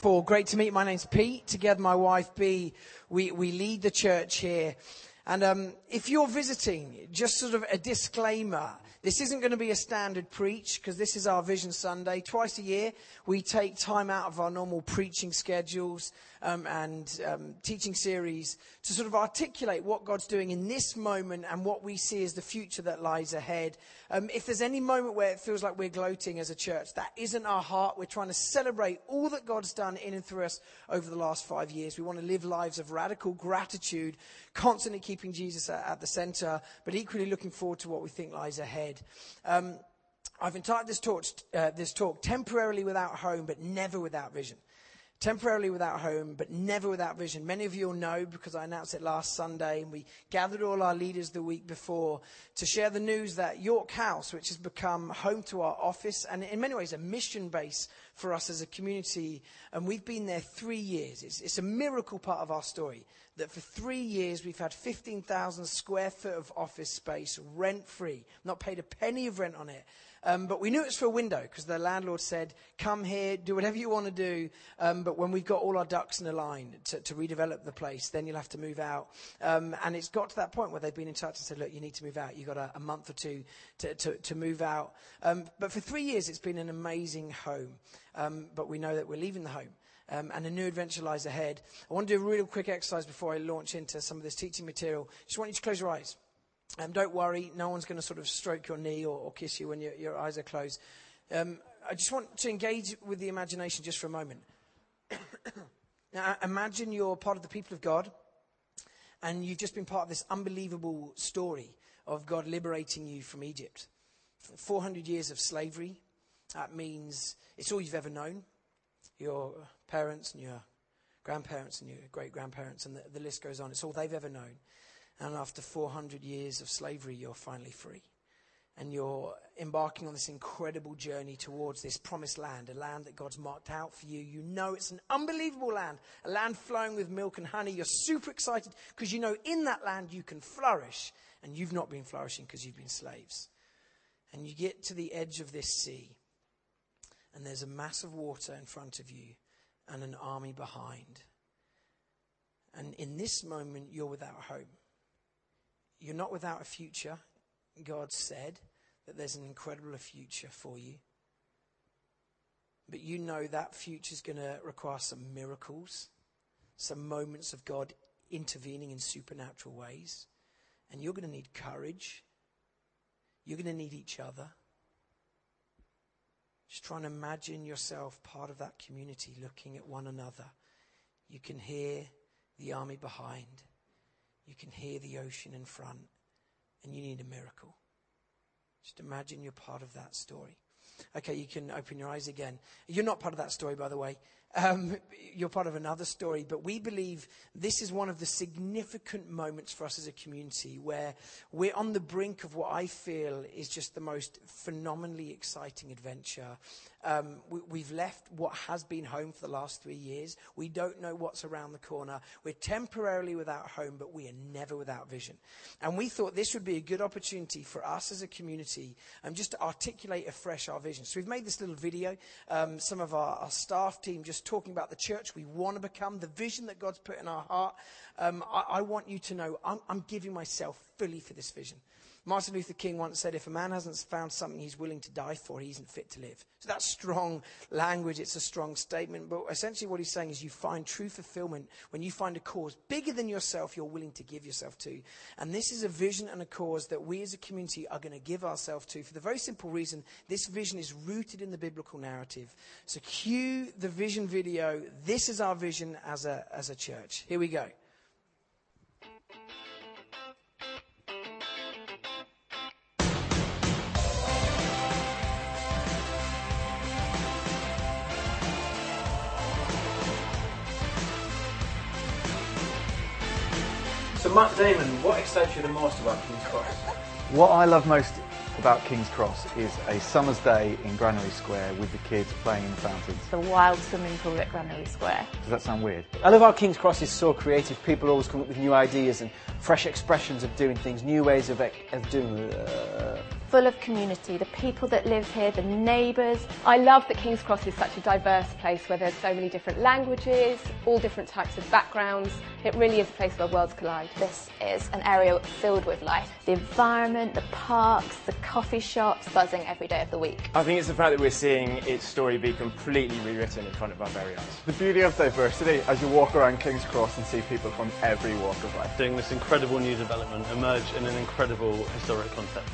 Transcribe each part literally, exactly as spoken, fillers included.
Paul. Great to meet you. My name's Pete. Together, my wife, Bea, we, we lead the church here. And um, if you're visiting, just sort of a disclaimer, this isn't going to be a standard preach because this is our Vision Sunday. Twice a year, we take time out of our normal preaching schedules um, and um, teaching series to sort of articulate what God's doing in this moment and what we see as the future that lies ahead. Um, if there's any moment where it feels like we're gloating as a church, that isn't our heart. We're trying to celebrate all that God's done in and through us over the last five years. We want to live lives of radical gratitude, constantly keeping Jesus at, at the center, but equally looking forward to what we think lies ahead. Um, I've entitled this talk, uh, this talk, Temporarily Without Home, but Never Without Vision. Temporarily without home, but never without vision. Many of you will know because I announced it last Sunday, and we gathered all our leaders the week before to share the news that York House, which has become home to our office and in many ways a mission base for us as a community, and we've been there three years. It's, it's a miracle part of our story that for three years we've had fifteen thousand square foot of office space rent-free, not paid a penny of rent on it. Um, but we knew it was for a window because the landlord said, come here, do whatever you want to do. Um, but when we've got all our ducks in a line to, to redevelop the place, then you'll have to move out. Um, and it's got to that point where they've been in touch and said, look, you need to move out. You've got a, a month or two to, to, to move out. Um, but for three years, it's been an amazing home. Um, but we know that we're leaving the home. Um, and a new adventure lies ahead. I want to do a real quick exercise before I launch into some of this teaching material. Just want you to close your eyes. Um, don't worry, no one's going to sort of stroke your knee or, or kiss you when your, your eyes are closed. Um, I just want to engage with the imagination just for a moment. Now, imagine you're part of the people of God, and you've just been part of this unbelievable story of God liberating you from Egypt. four hundred years of slavery, that means it's all you've ever known. Your parents and your grandparents and your great-grandparents, and the, the list goes on. It's all they've ever known. And after four hundred years of slavery, you're finally free. And you're embarking on this incredible journey towards this promised land, a land that God's marked out for you. You know it's an unbelievable land, a land flowing with milk and honey. You're super excited because you know in that land you can flourish. And you've not been flourishing because you've been slaves. And you get to the edge of this sea. And there's a mass of water in front of you and an army behind. And in this moment, you're without hope. You're not without a future. God said that there's an incredible future for you. But you know that future is going to require some miracles, some moments of God intervening in supernatural ways. And you're going to need courage. You're going to need each other. Just try and imagine yourself part of that community looking at one another. You can hear the army behind. You can hear the ocean in front, and you need a miracle. Just imagine you're part of that story. Okay, you can open your eyes again. You're not part of that story, by the way. Um, you're part of another story, but we believe this is one of the significant moments for us as a community where we're on the brink of what I feel is just the most phenomenally exciting adventure. Um, we, we've left what has been home for the last three years. We don't know what's around the corner. We're temporarily without home, but we are never without vision. And we thought this would be a good opportunity for us as a community um, just to articulate afresh our vision. So we've made this little video. Um, some of our, our staff team just talking about the church we want to become, the vision that God's put in our heart. Um, I, I want you to know I'm, I'm giving myself fully for this vision. Martin Luther King once said, if a man hasn't found something he's willing to die for, he isn't fit to live. So that's strong language. It's a strong statement. But essentially what he's saying is you find true fulfillment when you find a cause bigger than yourself you're willing to give yourself to. And this is a vision and a cause that we as a community are going to give ourselves to for the very simple reason this vision is rooted in the biblical narrative. So cue the vision video. This is our vision as a, as a church. Here we go. So Matt Damon, what excites you the most about King's Cross? What I love most about King's Cross is a summer's day in Granary Square with the kids playing in the fountains. The wild swimming pool at Granary Square. Does that sound weird? I love how King's Cross is so creative. People always come up with new ideas and fresh expressions of doing things, new ways of, of doing uh, full of community. The people that live here, the neighbours. I love that King's Cross is such a diverse place where there's so many different languages, all different types of backgrounds. It really is a place where worlds collide. This is an area filled with life. The environment, the parks, the coffee shops, Buzzing every day of the week. I think it's the fact that we're seeing its story be completely rewritten in front of our very eyes. The beauty of diversity as you walk around King's Cross and see people from every walk of life. Seeing this incredible new development emerge in an incredible historic context.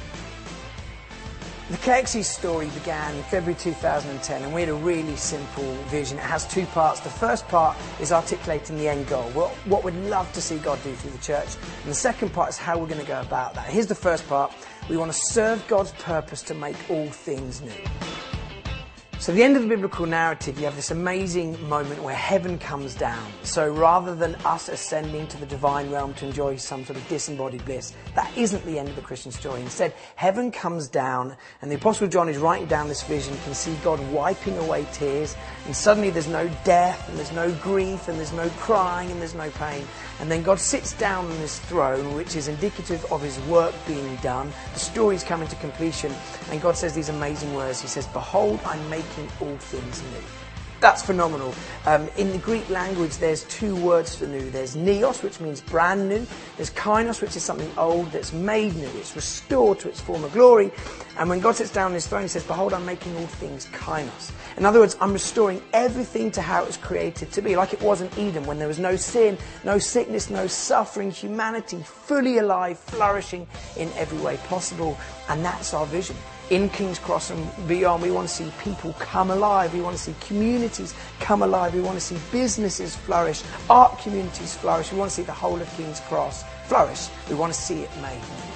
The K X C story began in February two thousand ten, and we had a really simple vision. It has two parts. The first part is articulating the end goal, what, what we'd love to see God do through the church. And the second part is how we're going to go about that. Here's the first part. We want to serve God's purpose to make all things new. So at the end of the biblical narrative, you have this amazing moment where heaven comes down. So rather than us ascending to the divine realm to enjoy some sort of disembodied bliss, that isn't the end of the Christian story. Instead, heaven comes down, and the Apostle John is writing down this vision, can see God wiping away tears, and suddenly there's no death, and there's no grief, and there's no crying, and there's no pain. And then God sits down on his throne, which is indicative of his work being done. The story's coming to completion, and God says these amazing words. He says, "Behold, I'm making all things new." That's phenomenal. Um, in the Greek language, there's two words for new. There's neos, which means brand new. There's kainos, which is something old that's made new. It's restored to its former glory. And when God sits down on his throne, he says, "Behold, I'm making all things kainos." In other words, I'm restoring everything to how it was created to be, like it was in Eden, when there was no sin, no sickness, no suffering, humanity fully alive, flourishing in every way possible. And that's our vision. In King's Cross and beyond, we want to see people come alive. We want to see communities come alive. We want to see businesses flourish, art communities flourish. We want to see the whole of King's Cross flourish. We want to see it made new.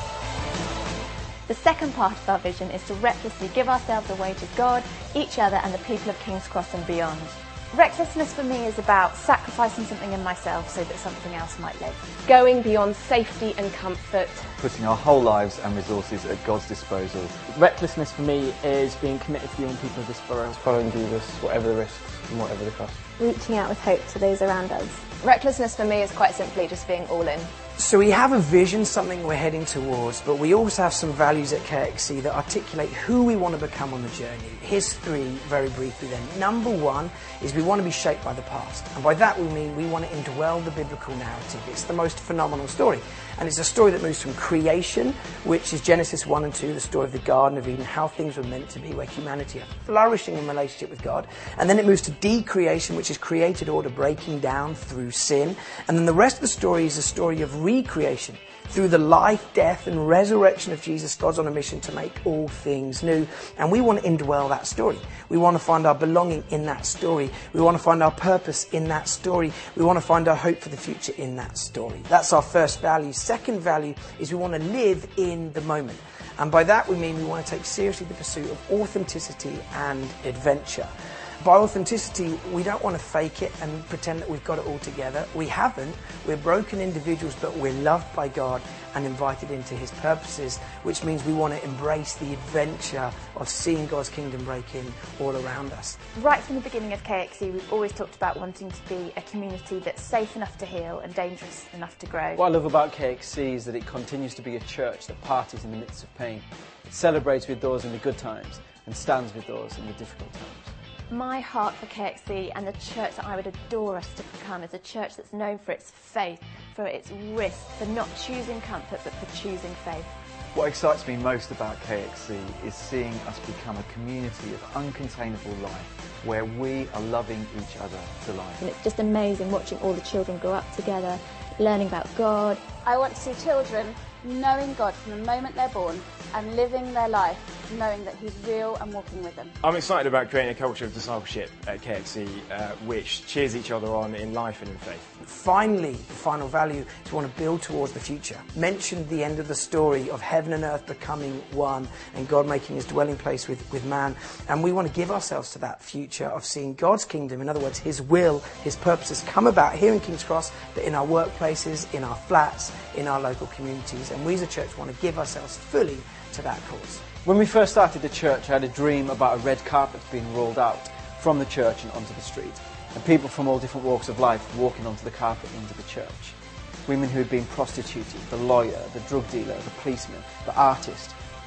The second part of our vision is to recklessly give ourselves away to God, each other and the people of King's Cross and beyond. Recklessness for me is about sacrificing something in myself so that something else might live. Going beyond safety and comfort. Putting our whole lives and resources at God's disposal. Recklessness for me is being committed to the young people of this borough. Following Jesus, whatever the risks and whatever the cost. Reaching out with hope to those around us. Recklessness for me is quite simply just being all in. So we have a vision, something we're heading towards, but we also have some values at K X C that articulate who we want to become on the journey. Here's three very briefly then. Number one is we want to be shaped by the past. And by that we mean we want to indwell the biblical narrative. It's the most phenomenal story. And it's a story that moves from creation, which is Genesis one and two, the story of the Garden of Eden, how things were meant to be, where humanity are flourishing in relationship with God. And then it moves to decreation, which is created order breaking down through sin. And then the rest of the story is a story of recreation. Through the life, death and resurrection of Jesus, God's on a mission to make all things new. And we want to indwell that story. We want to find our belonging in that story. We want to find our purpose in that story. We want to find our hope for the future in that story. That's our first value. Second value is we want to live in the moment. And by that we mean we want to take seriously the pursuit of authenticity and adventure. By authenticity, we don't want to fake it and pretend that we've got it all together. We haven't. We're broken individuals, but we're loved by God and invited into his purposes, which means we want to embrace the adventure of seeing God's kingdom break in all around us. Right from the beginning of K X C, we've always talked about wanting to be a community that's safe enough to heal and dangerous enough to grow. What I love about K X C is that it continues to be a church that parties in the midst of pain. It celebrates with those in the good times and stands with those in the difficult times. My heart for K X C and the church that I would adore us to become is a church that's known for its faith, for its risk, for not choosing comfort but for choosing faith. What excites me most about K X C is seeing us become a community of uncontainable life where we are loving each other to life. And it's just amazing watching all the children grow up together, learning about God. I want to see children knowing God from the moment they're born and living their life knowing that he's real and walking with them. I'm excited about creating a culture of discipleship at K X C uh, which cheers each other on in life and in faith. Finally, the final value is we want to build towards the future. Mentioned the end of the story of heaven and earth becoming one and God making his dwelling place with, with man. And we want to give ourselves to that future of seeing God's kingdom, in other words, his will, his purposes come about here in King's Cross, but in our workplaces, in our flats, in our local communities. And we as a church want to give ourselves fully to that cause. When we first started the church, I had a dream about a red carpet being rolled out from the church and onto the street, and people from all different walks of life walking onto the carpet into the church. Women who had been prostituted, the lawyer, the drug dealer, the policeman, the artist,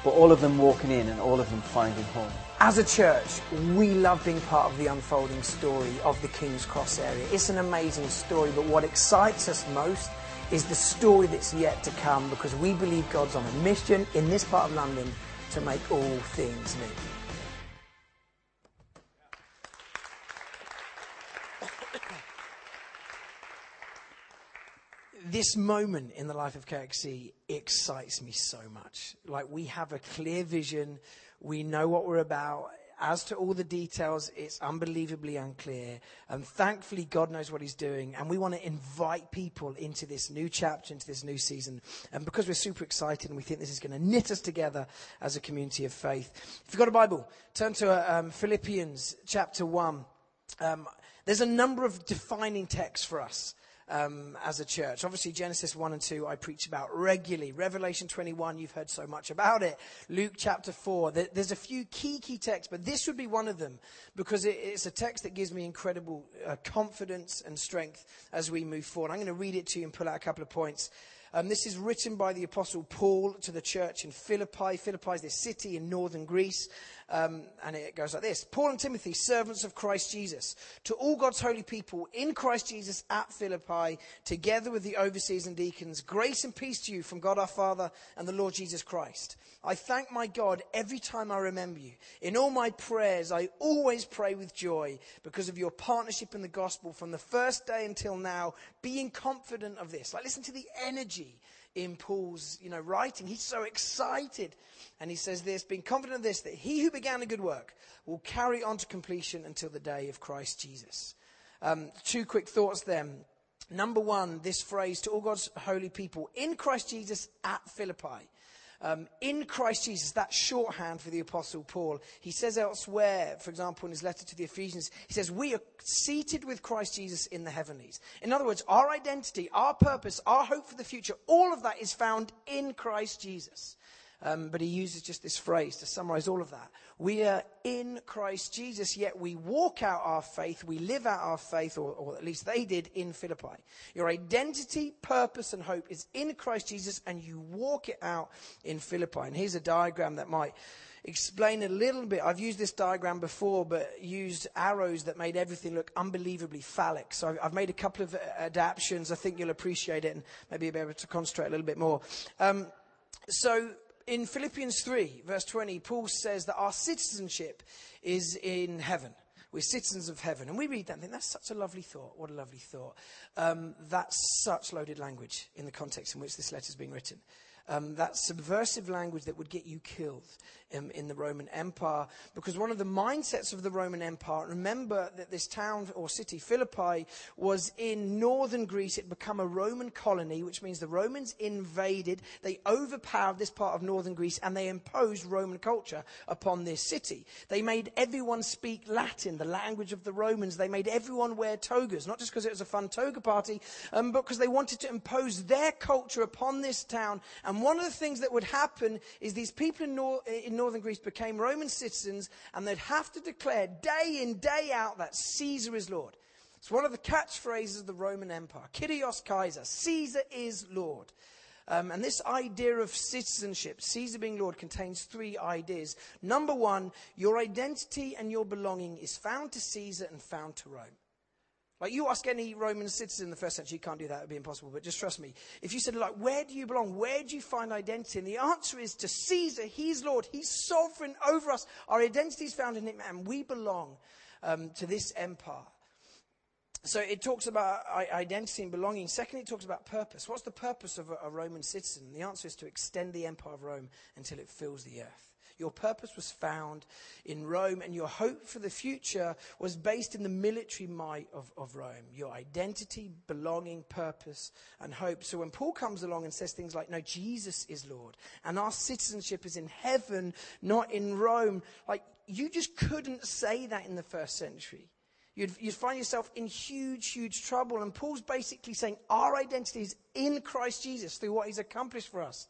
but all of them walking in and all of them finding home. As a church, we love being part of the unfolding story of the King's Cross area. It's an amazing story, but what excites us most is the story that's yet to come, because we believe God's on a mission in this part of London to make all things new. This moment in the life of K X C excites me so much. Like, we have a clear vision. We know what we're about. As to all the details, it's unbelievably unclear. And thankfully, God knows what he's doing. And we want to invite people into this new chapter, into this new season. And because we're super excited and we think this is going to knit us together as a community of faith. If you've got a Bible, turn to um, Philippians chapter one. Um, there's a number of defining texts for us. Um, as a church. Obviously, Genesis one and two I preach about regularly. Revelation twenty-one, you've heard so much about it. Luke chapter four. There, there's a few key, key texts, but this would be one of them, because it, it's a text that gives me incredible uh, confidence and strength as we move forward. I'm going to read it to you and pull out a couple of points. Um, this is written by the Apostle Paul to the church in Philippi. Philippi is this city in northern Greece. Um, and it goes like this. Paul and Timothy, servants of Christ Jesus, to all God's holy people in Christ Jesus at Philippi, together with the overseers and deacons, grace and peace to you from God our Father and the Lord Jesus Christ. I thank my God every time I remember you. In all my prayers, I always pray with joy because of your partnership in the gospel from the first day until now, being confident of this. Like, listen to the energy in Paul's, you know, writing. He's so excited. And he says this, being confident of this, that he who began a good work will carry on to completion until the day of Christ Jesus. Um, two quick thoughts then. Number one, this phrase, to all God's holy people in Christ Jesus at Philippi. Um, in Christ Jesus, that shorthand for the Apostle Paul. He says elsewhere, for example, in his letter to the Ephesians, he says, we are seated with Christ Jesus in the heavenlies. In other words, our identity, our purpose, our hope for the future, all of that is found in Christ Jesus. Um, but he uses just this phrase to summarize all of that. We are in Christ Jesus, yet we walk out our faith, we live out our faith, or, or at least they did in Philippi. Your identity, purpose, and hope is in Christ Jesus, and you walk it out in Philippi. And here's a diagram that might explain a little bit. I've used this diagram before, but used arrows that made everything look unbelievably phallic. So I've, I've made a couple of adaptions. I think you'll appreciate it and maybe be able to concentrate a little bit more. Um, so... In Philippians three, verse twenty, Paul says that our citizenship is in heaven. We're citizens of heaven. And we read that and think, that's such a lovely thought. What a lovely thought. Um, that's such loaded language in the context in which this letter is being written. Um, that subversive language that would get you killed in, in the Roman Empire. Because one of the mindsets of the Roman Empire, remember that this town or city, Philippi, was in northern Greece. It had become a Roman colony, which means the Romans invaded. They overpowered this part of northern Greece and they imposed Roman culture upon this city. They made everyone speak Latin, the language of the Romans. They made everyone wear togas, not just because it was a fun toga party, um, but because they wanted to impose their culture upon this town. And one of the things that would happen is these people in, nor- in northern Greece became Roman citizens, and they'd have to declare day in, day out that Caesar is Lord. It's one of the catchphrases of the Roman Empire. Kyrios Kaiser, Caesar is Lord. Um, and this idea of citizenship, Caesar being Lord, contains three ideas. Number one, your identity and your belonging is found to Caesar and found to Rome. Like, you ask any Roman citizen in the first century, you can't do that, it would be impossible, but just trust me. If you said, like, where do you belong? Where do you find identity? And the answer is to Caesar. He's Lord. He's sovereign over us. Our identity is found in him, and we belong um, to this empire. So it talks about identity and belonging. Secondly, it talks about purpose. What's the purpose of a, a Roman citizen? The answer is to extend the empire of Rome until it fills the earth. Your purpose was found in Rome, and your hope for the future was based in the military might of, of Rome. Your identity, belonging, purpose, and hope. So when Paul comes along and says things like, no, Jesus is Lord, and our citizenship is in heaven, not in Rome, like, you just couldn't say that in the first century. You'd, you'd find yourself in huge, huge trouble. And Paul's basically saying our identity is in Christ Jesus through what he's accomplished for us.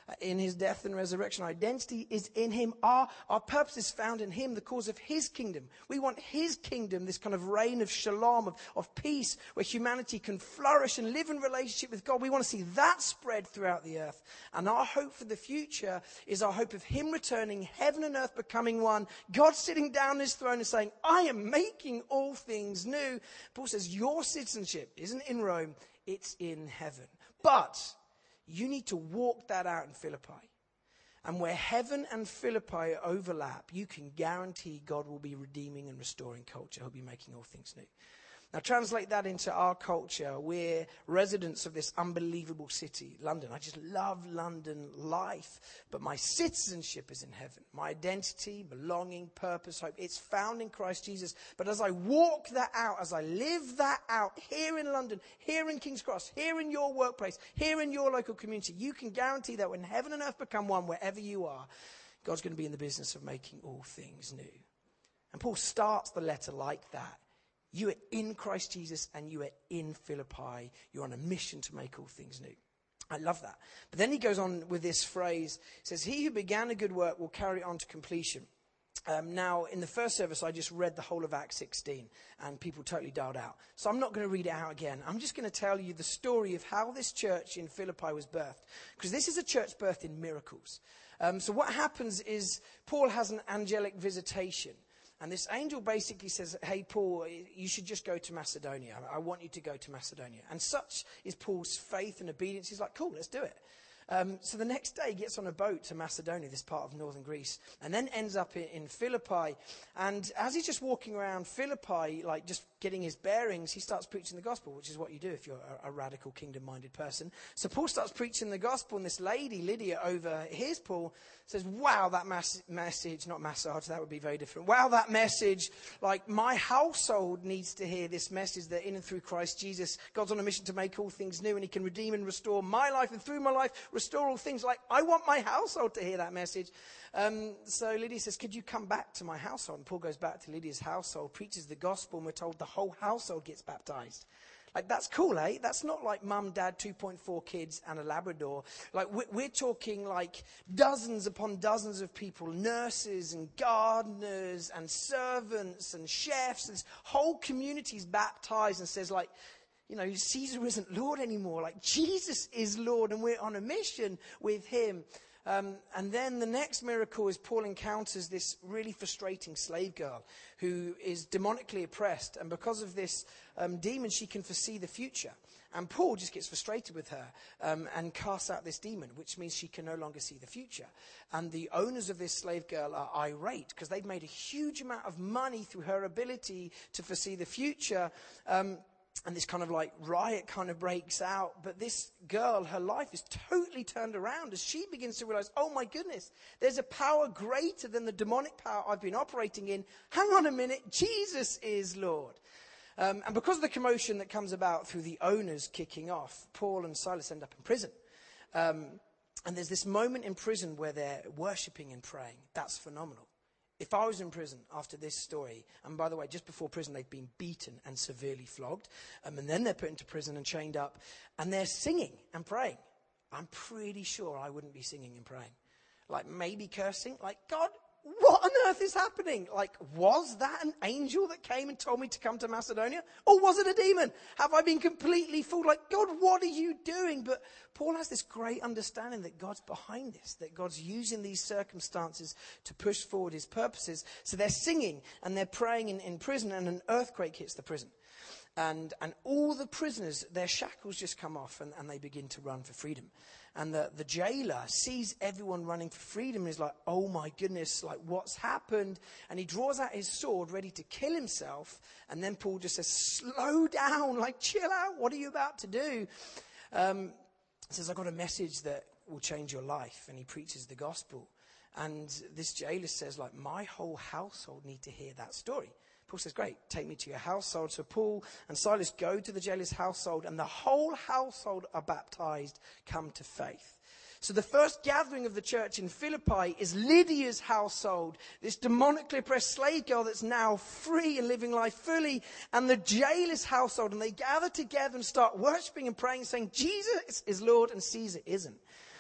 in his death and resurrection. Our identity is in him. Our, our purpose is found in him, the cause of his kingdom. We want his kingdom, this kind of reign of shalom, of, of peace, where humanity can flourish and live in relationship with God. We want to see that spread throughout the earth. And our hope for the future is our hope of him returning, heaven and earth becoming one, God sitting down on his throne and saying, I am making all things new. Paul says, your citizenship isn't in Rome, it's in heaven. But you need to walk that out in Philippi. And where heaven and Philippi overlap, you can guarantee God will be redeeming and restoring culture. He'll be making all things new. Now translate that into our culture. We're residents of this unbelievable city, London. I just love London life. But my citizenship is in heaven. My identity, belonging, purpose, hope, it's found in Christ Jesus. But as I walk that out, as I live that out here in London, here in King's Cross, here in your workplace, here in your local community, you can guarantee that when heaven and earth become one, wherever you are, God's going to be in the business of making all things new. And Paul starts the letter like that. You are in Christ Jesus and you are in Philippi. You're on a mission to make all things new. I love that. But then he goes on with this phrase. He says, he who began a good work will carry it on to completion. Um, now, in the first service, I just read the whole of Acts sixteen and people totally dialed out. So I'm not going to read it out again. I'm just going to tell you the story of how this church in Philippi was birthed. Because this is a church birthed in miracles. Um, so what happens is Paul has an angelic visitation. And this angel basically says, hey, Paul, you should just go to Macedonia. I want you to go to Macedonia. And such is Paul's faith and obedience. He's like, cool, let's do it. Um, so the next day he gets on a boat to Macedonia, this part of northern Greece, and then ends up in, in Philippi. And as he's just walking around Philippi, like just getting his bearings, he starts preaching the gospel, which is what you do if you're a, a radical kingdom-minded person. So Paul starts preaching the gospel, and this lady, Lydia, overhears Paul, says, wow, that mass- message, not massage, that would be very different. Wow, that message, like my household needs to hear this message that in and through Christ Jesus, God's on a mission to make all things new, and he can redeem and restore my life, and through my life, restore all things. Like, I want my household to hear that message. Um, so Lydia says, could you come back to my household? And Paul goes back to Lydia's household, preaches the gospel, and we're told the whole household gets baptized. Like, that's cool, eh? That's not like mum, dad, two point four kids and a Labrador. Like, we're, we're talking like dozens upon dozens of people, nurses and gardeners and servants and chefs. This whole community is baptized and says, like, you know, Caesar isn't Lord anymore. Like, Jesus is Lord, and we're on a mission with him. Um, and then the next miracle is Paul encounters this really frustrating slave girl who is demonically oppressed. And because of this um, demon, she can foresee the future. And Paul just gets frustrated with her um, and casts out this demon, which means she can no longer see the future. And the owners of this slave girl are irate because they've made a huge amount of money through her ability to foresee the future. Um, And this kind of like riot kind of breaks out. But this girl, her life is totally turned around as she begins to realize, oh my goodness, there's a power greater than the demonic power I've been operating in. Hang on a minute, Jesus is Lord. Um, and because of the commotion that comes about through the owners kicking off, Paul and Silas end up in prison. Um, and there's this moment in prison where they're worshipping and praying. That's phenomenal. If I was in prison after this story, and by the way, just before prison, they've been beaten and severely flogged, um, and then they're put into prison and chained up, and they're singing and praying. I'm pretty sure I wouldn't be singing and praying. Like, maybe cursing. Like, God, what on earth is happening? Like, was that an angel that came and told me to come to Macedonia? Or was it a demon? Have I been completely fooled? Like, God, what are you doing? But Paul has this great understanding that God's behind this, that God's using these circumstances to push forward his purposes. So they're singing and they're praying in, in prison, and an earthquake hits the prison. And and all the prisoners, their shackles just come off, and, and they begin to run for freedom. And the, the jailer sees everyone running for freedom and is like, oh my goodness, like what's happened? And he draws out his sword ready to kill himself. And then Paul just says, slow down, like chill out. What are you about to do? Um, he says, I've got a message that will change your life. And he preaches the gospel. And this jailer says, like, my whole household need to hear that story. Paul says, great, take me to your household. So Paul and Silas go to the jailer's household, and the whole household are baptized, come to faith. So the first gathering of the church in Philippi is Lydia's household, this demonically oppressed slave girl that's now free and living life fully, and the jailer's household. And they gather together and start worshiping and praying, saying, Jesus is Lord and Caesar isn't.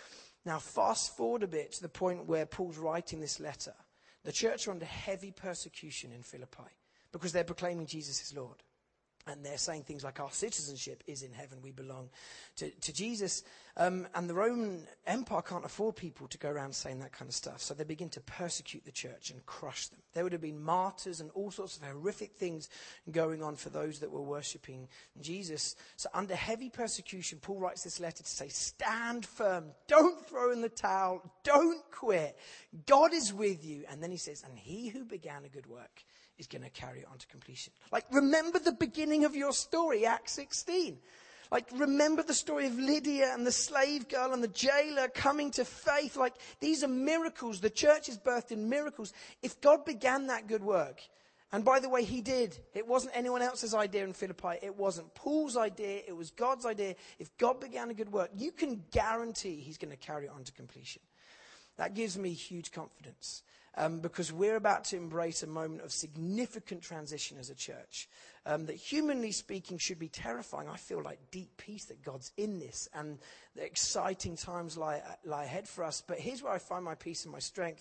Now, fast forward a bit to the point where Paul's writing this letter. The church are under heavy persecution in Philippi because they're proclaiming Jesus is Lord. And they're saying things like our citizenship is in heaven. We belong to, to Jesus. Um, and the Roman Empire can't afford people to go around saying that kind of stuff. So they begin to persecute the church and crush them. There would have been martyrs and all sorts of horrific things going on for those that were worshipping Jesus. So under heavy persecution, Paul writes this letter to say, stand firm. Don't throw in the towel. Don't quit. God is with you. And then he says, and he who began a good work is going to carry it on to completion. Like, remember the beginning of your story, Acts sixteen. Like, remember the story of Lydia and the slave girl and the jailer coming to faith. Like, these are miracles. The church is birthed in miracles. If God began that good work, and by the way, he did. It wasn't anyone else's idea in Philippi. It wasn't Paul's idea. It was God's idea. If God began a good work, you can guarantee he's going to carry it on to completion. That gives me huge confidence. Um, because we're about to embrace a moment of significant transition as a church. Um, that humanly speaking should be terrifying. I feel like deep peace that God's in this and the exciting times lie, lie ahead for us. But here's where I find my peace and my strength.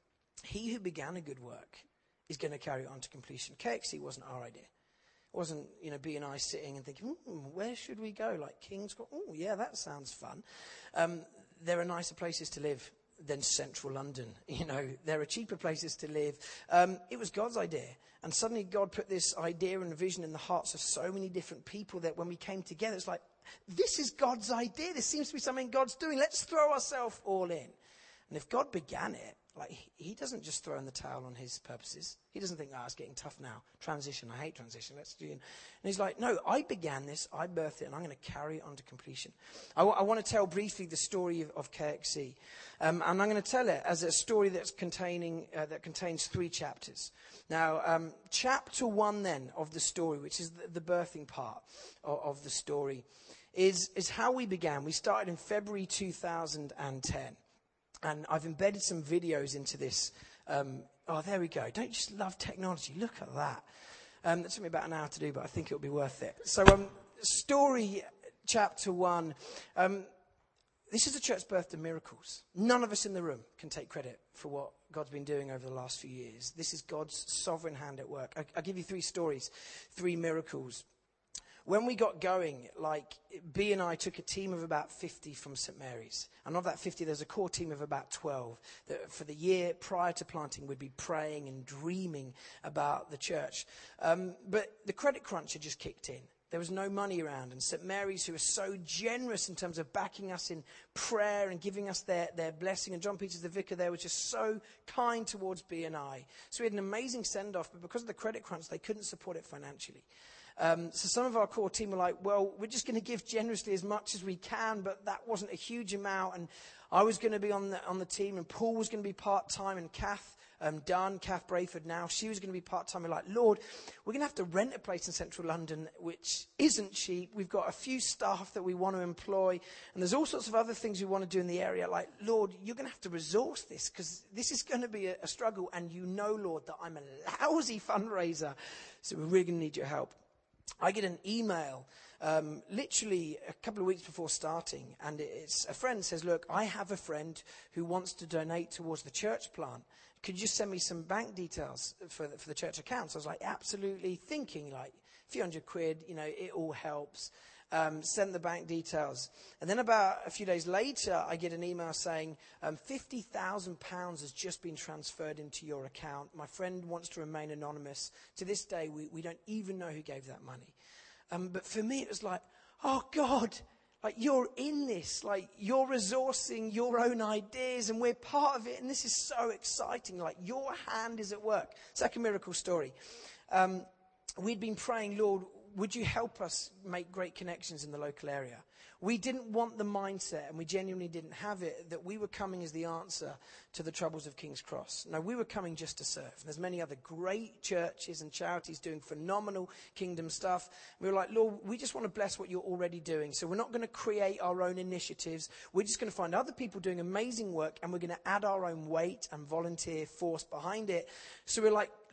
He who began a good work is going to carry it on to completion. K X C wasn't our idea. It wasn't, you know, B and I sitting and thinking, hmm, where should we go? Like King's Cross? Oh, yeah, that sounds fun. Um, there are nicer places to live than central London. You know, there are cheaper places to live. Um, it was God's idea. And suddenly God put this idea and vision in the hearts of so many different people that when we came together, it's like, this is God's idea. This seems to be something God's doing. Let's throw ourselves all in. And if God began it, like, he doesn't just throw in the towel on his purposes. He doesn't think, oh, it's getting tough now. Transition, I hate transition. Let's do it. And he's like, no, I began this, I birthed it, and I'm going to carry it on to completion. I, w- I want to tell briefly the story of, of K X C. Um, and I'm going to tell it as a story that's containing, uh, that contains three chapters. Now, um, chapter one then of the story, which is the, the birthing part of, of the story, is, is how we began. We started in February two thousand ten. And I've embedded some videos into this. Um, oh, there we go. Don't you just love technology? Look at that. Um, that took me about an hour to do, but I think it'll be worth it. So, um, story chapter one. Um, this is a church birthed in miracles. None of us in the room can take credit for what God's been doing over the last few years. This is God's sovereign hand at work. I, I'll give you three stories, three miracles. When we got going, like, B and I took a team of about fifty from Saint Mary's. And of that fifty, there's a core team of about twelve that for the year prior to planting would be praying and dreaming about the church. Um, but the credit crunch had just kicked in. There was no money around. And Saint Mary's, who was so generous in terms of backing us in prayer and giving us their, their blessing, and John Peters, the vicar there, was just so kind towards B and I. So we had an amazing send-off, but because of the credit crunch, they couldn't support it financially. Um, so some of our core team were like, well, we're just going to give generously as much as we can, but that wasn't a huge amount. And I was going to be on the on the team, and Paul was going to be part-time, and Kath um, Dunn, Kath Brayford now, she was going to be part-time. We're like, Lord, we're going to have to rent a place in central London, which isn't cheap. We've got a few staff that we want to employ, and there's all sorts of other things we want to do in the area. Like, Lord, you're going to have to resource this, because this is going to be a, a struggle, and you know, Lord, that I'm a lousy fundraiser, so we're really going to need your help. I get an email um, literally a couple of weeks before starting, and it's a friend says, look, I have a friend who wants to donate towards the church plant. Could you just send me some bank details for the, for the church accounts? I was like, absolutely, thinking like a few hundred quid, you know, it all helps. Um, send the bank details. And then about a few days later, I get an email saying um, fifty thousand pounds has just been transferred into your account. My friend wants to remain anonymous. To this day, we, we don't even know who gave that money. Um, but for me, it was like, oh, God, like you're in this. Like you're resourcing your own ideas, and we're part of it. And this is so exciting. Like your hand is at work. Second miracle story. Um, we'd been praying, Lord, would you help us make great connections in the local area? We didn't want the mindset, and we genuinely didn't have it, that we were coming as the answer to the troubles of King's Cross. No, we were coming just to serve. And there's many other great churches and charities doing phenomenal kingdom stuff. We were like, Lord, we just want to bless what you're already doing. So we're not going to create our own initiatives. We're just going to find other people doing amazing work, and we're going to add our own weight and volunteer force behind it. So we're like,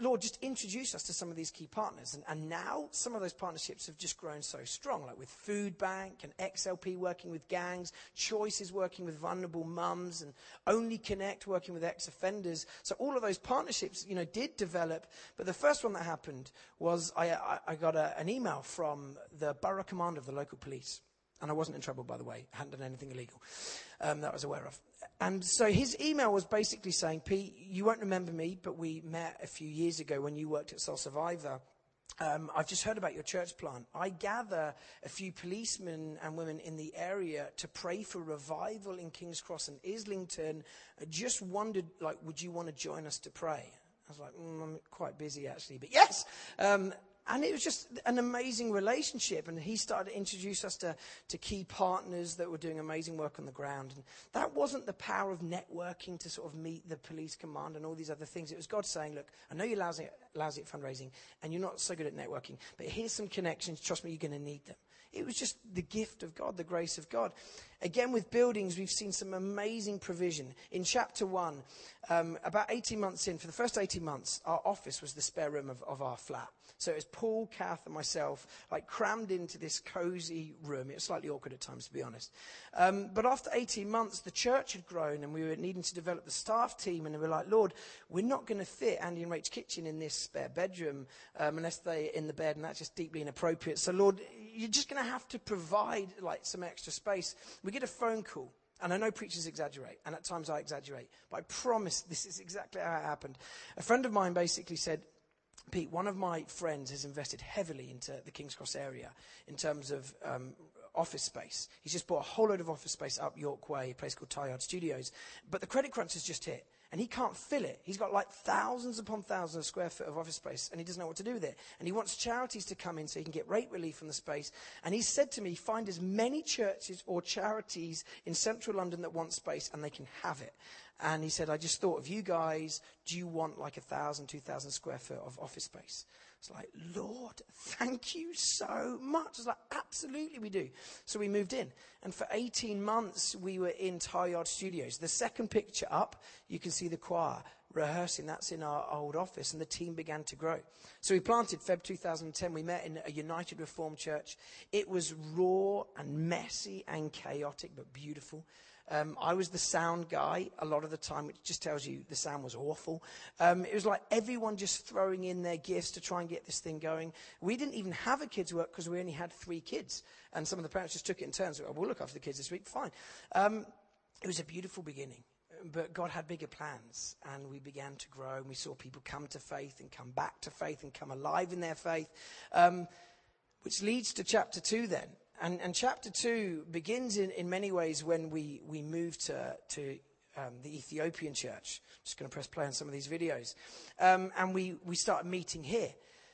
Lord, just introduce us to some of these key partners. And, and now some of those partnerships have just grown so strong, like with Food Bank and X L P working with gangs, Choices working with vulnerable mums, and Only Connect working with ex-offenders. So all of those partnerships, you know, did develop. But the first one that happened was I, I, I got a, an email from the borough commander of the local police. And I wasn't in trouble, by the way. I hadn't done anything illegal um, that I was aware of. And so his email was basically saying, Pete, you won't remember me, but we met a few years ago when you worked at Soul Survivor. Um, I've just heard about your church plant. I gather a few policemen and women in the area to pray for revival in King's Cross and Islington. I just wondered, like, would you want to join us to pray? I was like, mm, I'm quite busy, actually. But yes! Um And it was just an amazing relationship. And he started to introduce us to, to key partners that were doing amazing work on the ground. And that wasn't the power of networking to sort of meet the police command and all these other things. It was God saying, look, I know you're lousy, lousy at fundraising and you're not so good at networking, but here's some connections. Trust me, you're going to need them. It was just the gift of God, the grace of God. Again, with buildings, we've seen some amazing provision. In chapter one, um, about eighteen months in, for the first eighteen months, our office was the spare room of, of our flat. So it was Paul, Kath, and myself, like crammed into this cozy room. It was slightly awkward at times, to be honest. Um, but after eighteen months, the church had grown, and we were needing to develop the staff team. And we were like, Lord, we're not going to fit Andy and Rach's kitchen in this spare bedroom um, unless they're in the bed, and that's just deeply inappropriate. So, Lord, you're just going to have to provide like some extra space. We get a phone call. And I know preachers exaggerate, and at times I exaggerate, but I promise this is exactly how it happened. A friend of mine basically said, Pete, one of my friends has invested heavily into the King's Cross area in terms of um, office space. He's just bought a whole load of office space up York Way, a place called Tyard Studios. But the credit crunch has just hit, and he can't fill it. He's got like thousands upon thousands of square foot of office space, and he doesn't know what to do with it. And he wants charities to come in so he can get rate relief from the space. And he said to me, find as many churches or charities in central London that want space, and they can have it. And he said, I just thought of you guys. Do you want like a thousand, two thousand square foot of office space? It's like, Lord, thank you so much. I was like, absolutely we do. So we moved in. And for eighteen months, we were in Tyard Studios. The second picture up, you can see the choir rehearsing. That's in our old office. And the team began to grow. So we planted February two thousand ten. We met in a United Reformed Church. It was raw and messy and chaotic, but beautiful. Um, I was the sound guy a lot of the time, which just tells you the sound was awful. Um, it was like everyone just throwing in their gifts to try and get this thing going. We didn't even have a kids' work because we only had three kids. And some of the parents just took it in turns. We'll look after the kids this week, fine. Um, it was a beautiful beginning. But God had bigger plans, and we began to grow, and we saw people come to faith and come back to faith and come alive in their faith, um, which leads to chapter two then. And, and chapter two begins in, in many ways when we, we moved to, to um, the Ethiopian church. I'm just going to press play on some of these videos. Um, and we, we started meeting here.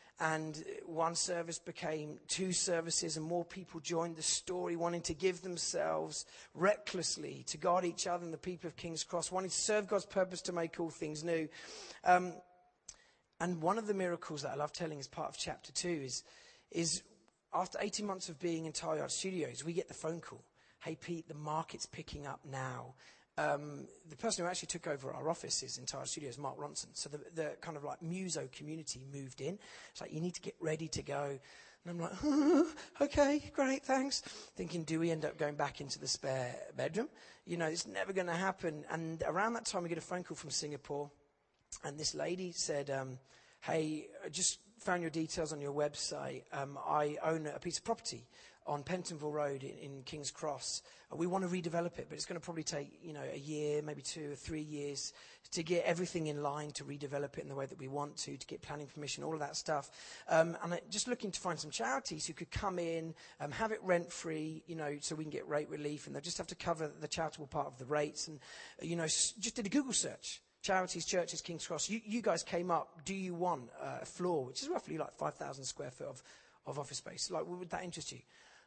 And one service became two services, and more people joined the story, wanting to give themselves recklessly to God, each other, and the people of King's Cross, wanting to serve God's purpose to make all things new. Um, and one of the miracles that I love telling as part of chapter two is, is after eighteen months of being in Tyard Studios, we get the phone call. Hey, Pete, the market's picking up now. Um, the person who actually took over our offices in Tyard Studios, Mark Ronson. So the, the kind of like muso community moved in. It's like, you need to get ready to go. And I'm like, oh, okay, great, thanks. Thinking, do we end up going back into the spare bedroom? You know, it's never going to happen. And around that time, we get a phone call from Singapore. And this lady said, um, hey, I just found your details on your website. Um, I own a piece of property on Pentonville Road in, in King's Cross. Uh, we want to redevelop it, but it's going to probably take, you know, a year, maybe two or three years to get everything in line to redevelop it in the way that we want to, to get planning permission, all of that stuff. Um, and I, just looking to find some charities who could come in, um, have it rent-free, you know, so we can get rate relief, and they'll just have to cover the charitable part of the rates. And, uh, you know, s- just did a Google search. Charities, churches, King's Cross. You, you guys came up. Do you want uh, a floor, which is roughly like five thousand square foot of, of office space? Like, would that interest you?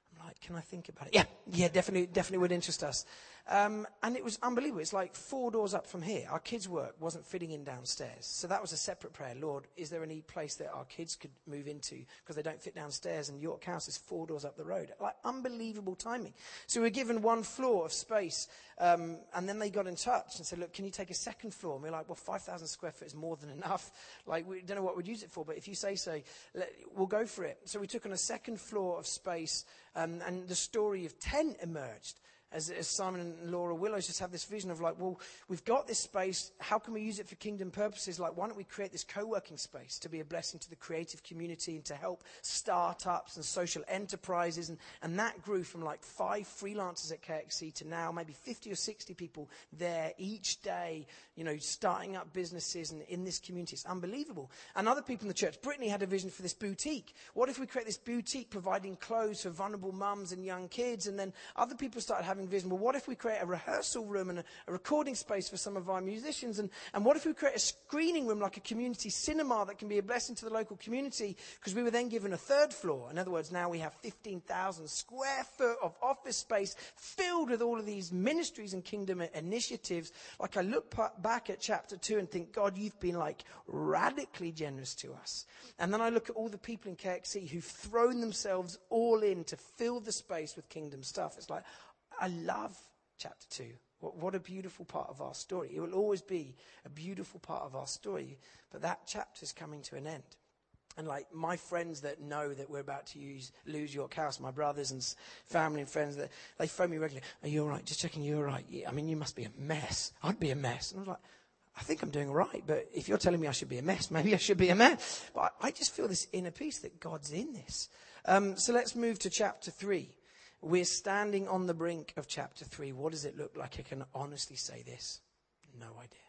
I'm like, can I think about it? Yeah, yeah, definitely, definitely would interest us. Um, and it was unbelievable. It's like four doors up from here. Our kids' work wasn't fitting in downstairs. So that was a separate prayer. Lord, is there any place that our kids could move into because they don't fit downstairs? And York House is four doors up the road. Like, unbelievable timing. So we were given one floor of space. Um, and then they got in touch and said, look, can you take a second floor? And we're like, well, five thousand square foot is more than enough. Like, we don't know what we'd use it for, but if you say so, let, we'll go for it. So we took on a second floor of space, um, and the story of tent emerged. As, as Simon and Laura Willows just have this vision of like, well, we've got this space. How can we use it for kingdom purposes? Like, why don't we create this co-working space to be a blessing to the creative community and to help startups and social enterprises? And, and that grew from like five freelancers at K X C to now maybe fifty or sixty people there each day, you know, starting up businesses and in this community. It's unbelievable. And other people in the church, Brittany had a vision for this boutique. What if we create this boutique providing clothes for vulnerable mums and young kids? And then other people started having vision. Well, what if we create a rehearsal room and a, a recording space for some of our musicians? And, and what if we create a screening room like a community cinema that can be a blessing to the local community? Because we were then given a third floor. In other words, now we have fifteen thousand square foot of office space filled with all of these ministries and kingdom initiatives. Like, I look p- back at chapter two and think, God, you've been like radically generous to us. And then I look at all the people in K X C who've thrown themselves all in to fill the space with kingdom stuff. It's like, I love chapter two. What, what a beautiful part of our story. It will always be a beautiful part of our story, but that chapter is coming to an end. And like my friends that know that we're about to use, lose York House, my brothers and family and friends, that they phone me regularly. Are you all right? Just checking you're all right. Yeah, I mean, you must be a mess. I'd be a mess. And I was like, I think I'm doing all right, but if you're telling me I should be a mess, maybe I should be a mess. But I, I just feel this inner peace that God's in this. Um, so let's move to chapter three. We're standing on the brink of chapter three. What does it look like? I can honestly say this. No idea.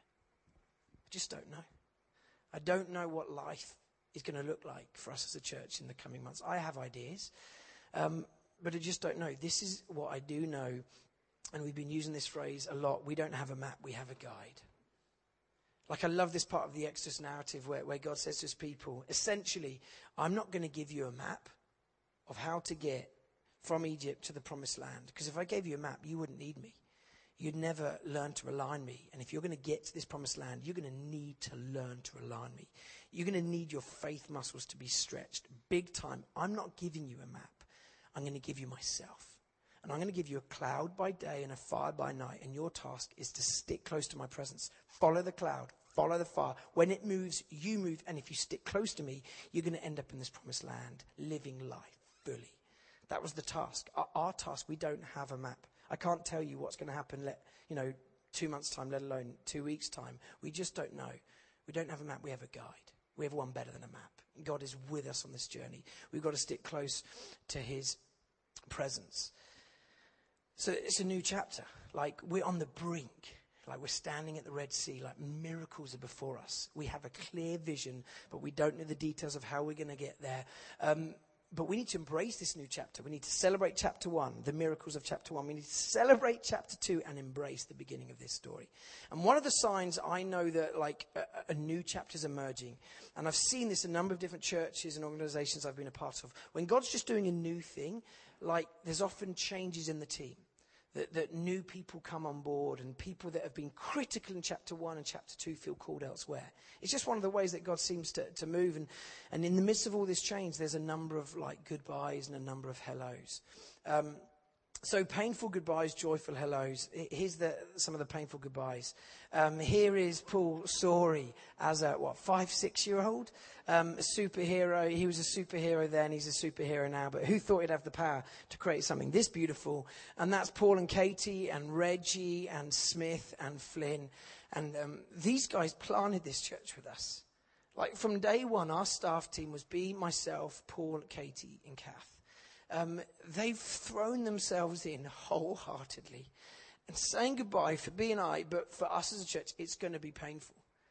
I just don't know. I don't know what life is going to look like for us as a church in the coming months. I have ideas, um, but I just don't know. This is what I do know, and we've been using this phrase a lot. We don't have a map, we have a guide. Like, I love this part of the Exodus narrative where, where God says to his people, essentially, I'm not going to give you a map of how to get from Egypt to the promised land. Because if I gave you a map, you wouldn't need me. You'd never learn to rely on me. And if you're going to get to this promised land, you're going to need to learn to rely on me. You're going to need your faith muscles to be stretched big time. I'm not giving you a map. I'm going to give you myself. And I'm going to give you a cloud by day and a fire by night. And your task is to stick close to my presence. Follow the cloud. Follow the fire. When it moves, you move. And if you stick close to me, you're going to end up in this promised land, living life fully. That was the task. Our, our task, we don't have a map. I can't tell you what's going to happen, let, you know, two months' time, let alone two weeks' time. We just don't know. We don't have a map. We have a guide. We have one better than a map. God is with us on this journey. We've got to stick close to his presence. So it's a new chapter. Like, we're on the brink. Like, we're standing at the Red Sea. Like, miracles are before us. We have a clear vision, but we don't know the details of how we're going to get there. Um, But we need to embrace this new chapter. We need to celebrate chapter one, the miracles of chapter one. We need to celebrate chapter two and embrace the beginning of this story. And one of the signs I know that like a, a new chapter is emerging, and I've seen this in a number of different churches and organizations I've been a part of. When God's just doing a new thing, like there's often changes in the team. That, that new people come on board, and people that have been critical in chapter one and chapter two feel called elsewhere. It's just one of the ways that God seems to, to move. And, and in the midst of all this change, there's a number of like goodbyes and a number of hellos. Um, so painful goodbyes, joyful hellos. Here's the, some of the painful goodbyes. Um, here is Paul Sorey as a, what, five, six-year-old? Um, a superhero. He was a superhero then. He's a superhero now. But who thought he'd have the power to create something this beautiful? And that's Paul and Katie and Reggie and Smith and Flynn. And um, these guys planted this church with us. Like from day one, our staff team was me, myself, Paul, Katie, and Kath. Um, they've thrown themselves in wholeheartedly and saying goodbye for B and I, but for us as a church, it's going to be painful.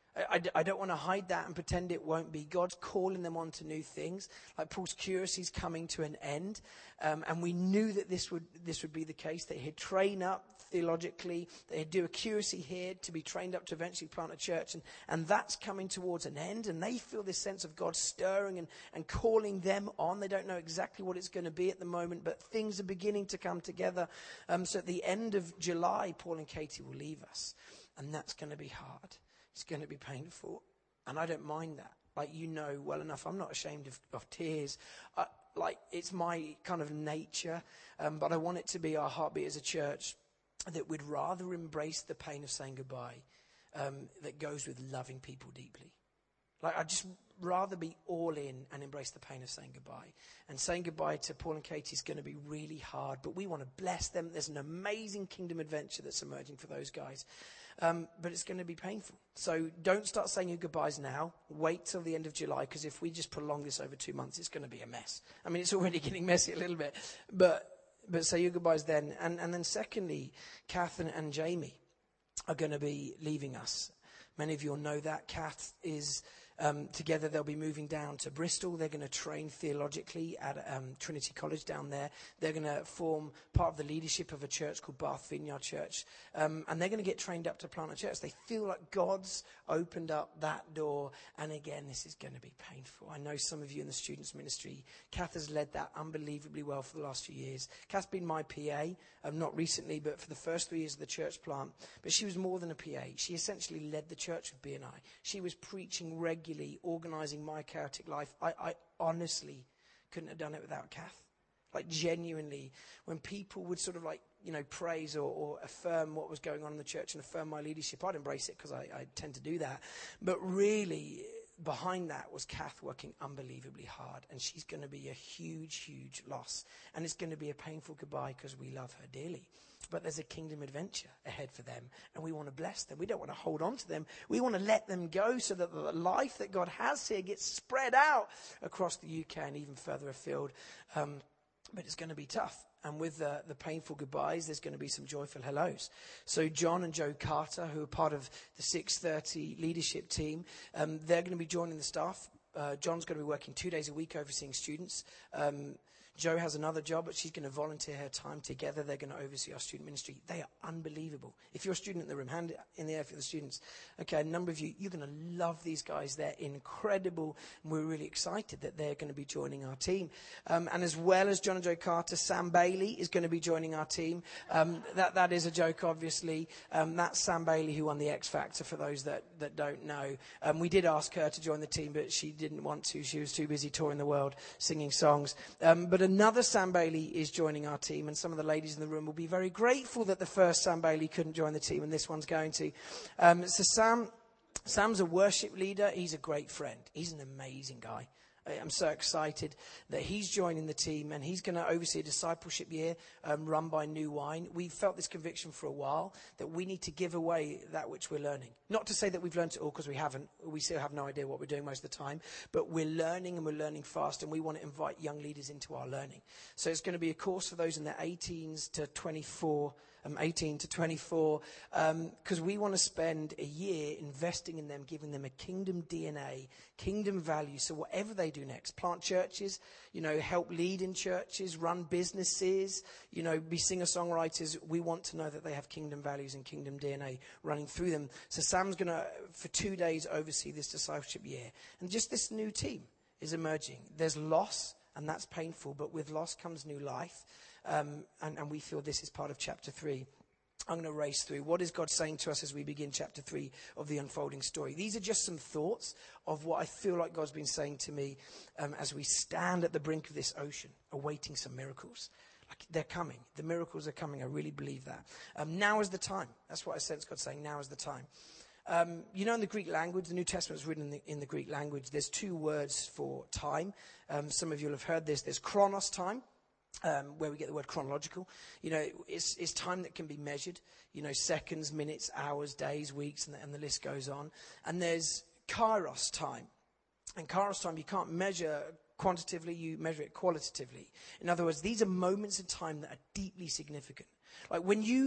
I, I, I don't want to hide that and pretend it won't be. God's calling them on to new things. Like Paul's curacy is coming to an end. Um, and we knew that this would this would be the case, that he'd train up theologically, that he'd do a curacy here to be trained up to eventually plant a church. And, and that's coming towards an end. And they feel this sense of God stirring and, and calling them on. They don't know exactly what it's going to be at the moment, but things are beginning to come together. Um, so at the end of July, Paul and Katie will leave us. And that's going to be hard. It's going to be painful, and I don't mind that. Like, you know well enough, I'm not ashamed of, of tears. I, like, it's my kind of nature, um, but I want it to be our heartbeat as a church, that we'd rather embrace the pain of saying goodbye um, that goes with loving people deeply. Like, I'd just rather be all in and embrace the pain of saying goodbye. And saying goodbye to Paul and Katie is going to be really hard, but we want to bless them. There's an amazing kingdom adventure that's emerging for those guys. Um, but it's going to be painful. So don't start saying your goodbyes now. Wait till the end of July, because if we just prolong this over two months, it's going to be a mess. I mean, it's already getting messy a little bit. But but say your goodbyes then. And, and then secondly, Kath and, and Jamie are going to be leaving us. Many of you will know that. Kath is... Um, together they'll be moving down to Bristol. They're going to train theologically at um, Trinity College down there. They're going to form part of the leadership of a church called Bath Vineyard Church. Um, and they're going to get trained up to plant a church. They feel like God's opened up that door. And again, this is going to be painful. I know some of you in the students ministry. Kath has led that unbelievably well for the last few years. Kath's been my P A, um, not recently, but for the first three years of the church plant. But she was more than a P A. She essentially led the church with B and I. She was preaching regularly, organising my chaotic life. I, I honestly couldn't have done it without Kath. Like, genuinely, when people would sort of like, you know, praise or, or affirm what was going on in the church and affirm my leadership, I'd embrace it, because I, I tend to do that. But really, behind that was Kath working unbelievably hard, and she's going to be a huge, huge loss. And it's going to be a painful goodbye, because we love her dearly. But there's a kingdom adventure ahead for them, and we want to bless them. We don't want to hold on to them. We want to let them go so that the life that God has here gets spread out across the U K and even further afield. Um, but it's going to be tough. And with uh, the painful goodbyes, there's going to be some joyful hellos. So John and Joe Carter, who are part of the six thirty leadership team, um, they're going to be joining the staff. Uh, John's going to be working two days a week overseeing students. Um, Joe has another job, but she's going to volunteer her time. Together, they're going to oversee our student ministry. They are unbelievable. If you're a student in the room, hand it in the air for the students. Okay, a number of you, you're going to love these guys. They're incredible, and we're really excited that they're going to be joining our team. Um, and as well as John and Joe Carter, Sam Bailey is going to be joining our team. Um, that that is a joke, obviously. Um, that's Sam Bailey, who won the X Factor, for those that, that don't know. Um, we did ask her to join the team, but she didn't want to. She was too busy touring the world, singing songs. Um, but another Sam Bailey is joining our team, and some of the ladies in the room will be very grateful that the first Sam Bailey couldn't join the team, and this one's going to. Um, so Sam, Sam's a worship leader. He's a great friend. He's an amazing guy. I'm so excited that he's joining the team, and he's going to oversee a discipleship year um, run by New Wine. We've felt this conviction for a while that we need to give away that which we're learning. Not to say that we've learned it all, because we haven't. We still have no idea what we're doing most of the time. But we're learning, and we're learning fast, and we want to invite young leaders into our learning. So it's going to be a course for those in their eighteens to twenty-four, um, eighteen to twenty-four, because um, we want to spend a year investing in them, giving them a kingdom D N A, kingdom values. So whatever they do next, plant churches, you know, help lead in churches, run businesses, you know, be singer-songwriters. We want to know that they have kingdom values and kingdom D N A running through them. So Sam's going to, for two days, oversee this discipleship year. And just this new team is emerging. There's loss, and that's painful, but with loss comes new life. Um, and, and we feel this is part of chapter three. I'm going to race through. What is God saying to us as we begin chapter three of the unfolding story? These are just some thoughts of what I feel like God's been saying to me um, as we stand at the brink of this ocean, awaiting some miracles. Like, they're coming. The miracles are coming. I really believe that. Um, now is the time. That's what I sense God saying. Now is the time. Um, you know, in the Greek language, the New Testament is written in the, in the Greek language. There's two words for time. Um, some of you will have heard this. There's chronos time. Um, where we get the word chronological. You know, it's, it's time that can be measured, you know, seconds, minutes, hours, days, weeks, and the, and the list goes on. And there's kairos time. And kairos time, you can't measure quantitatively, you measure it qualitatively. In other words, these are moments in time that are deeply significant. Like when you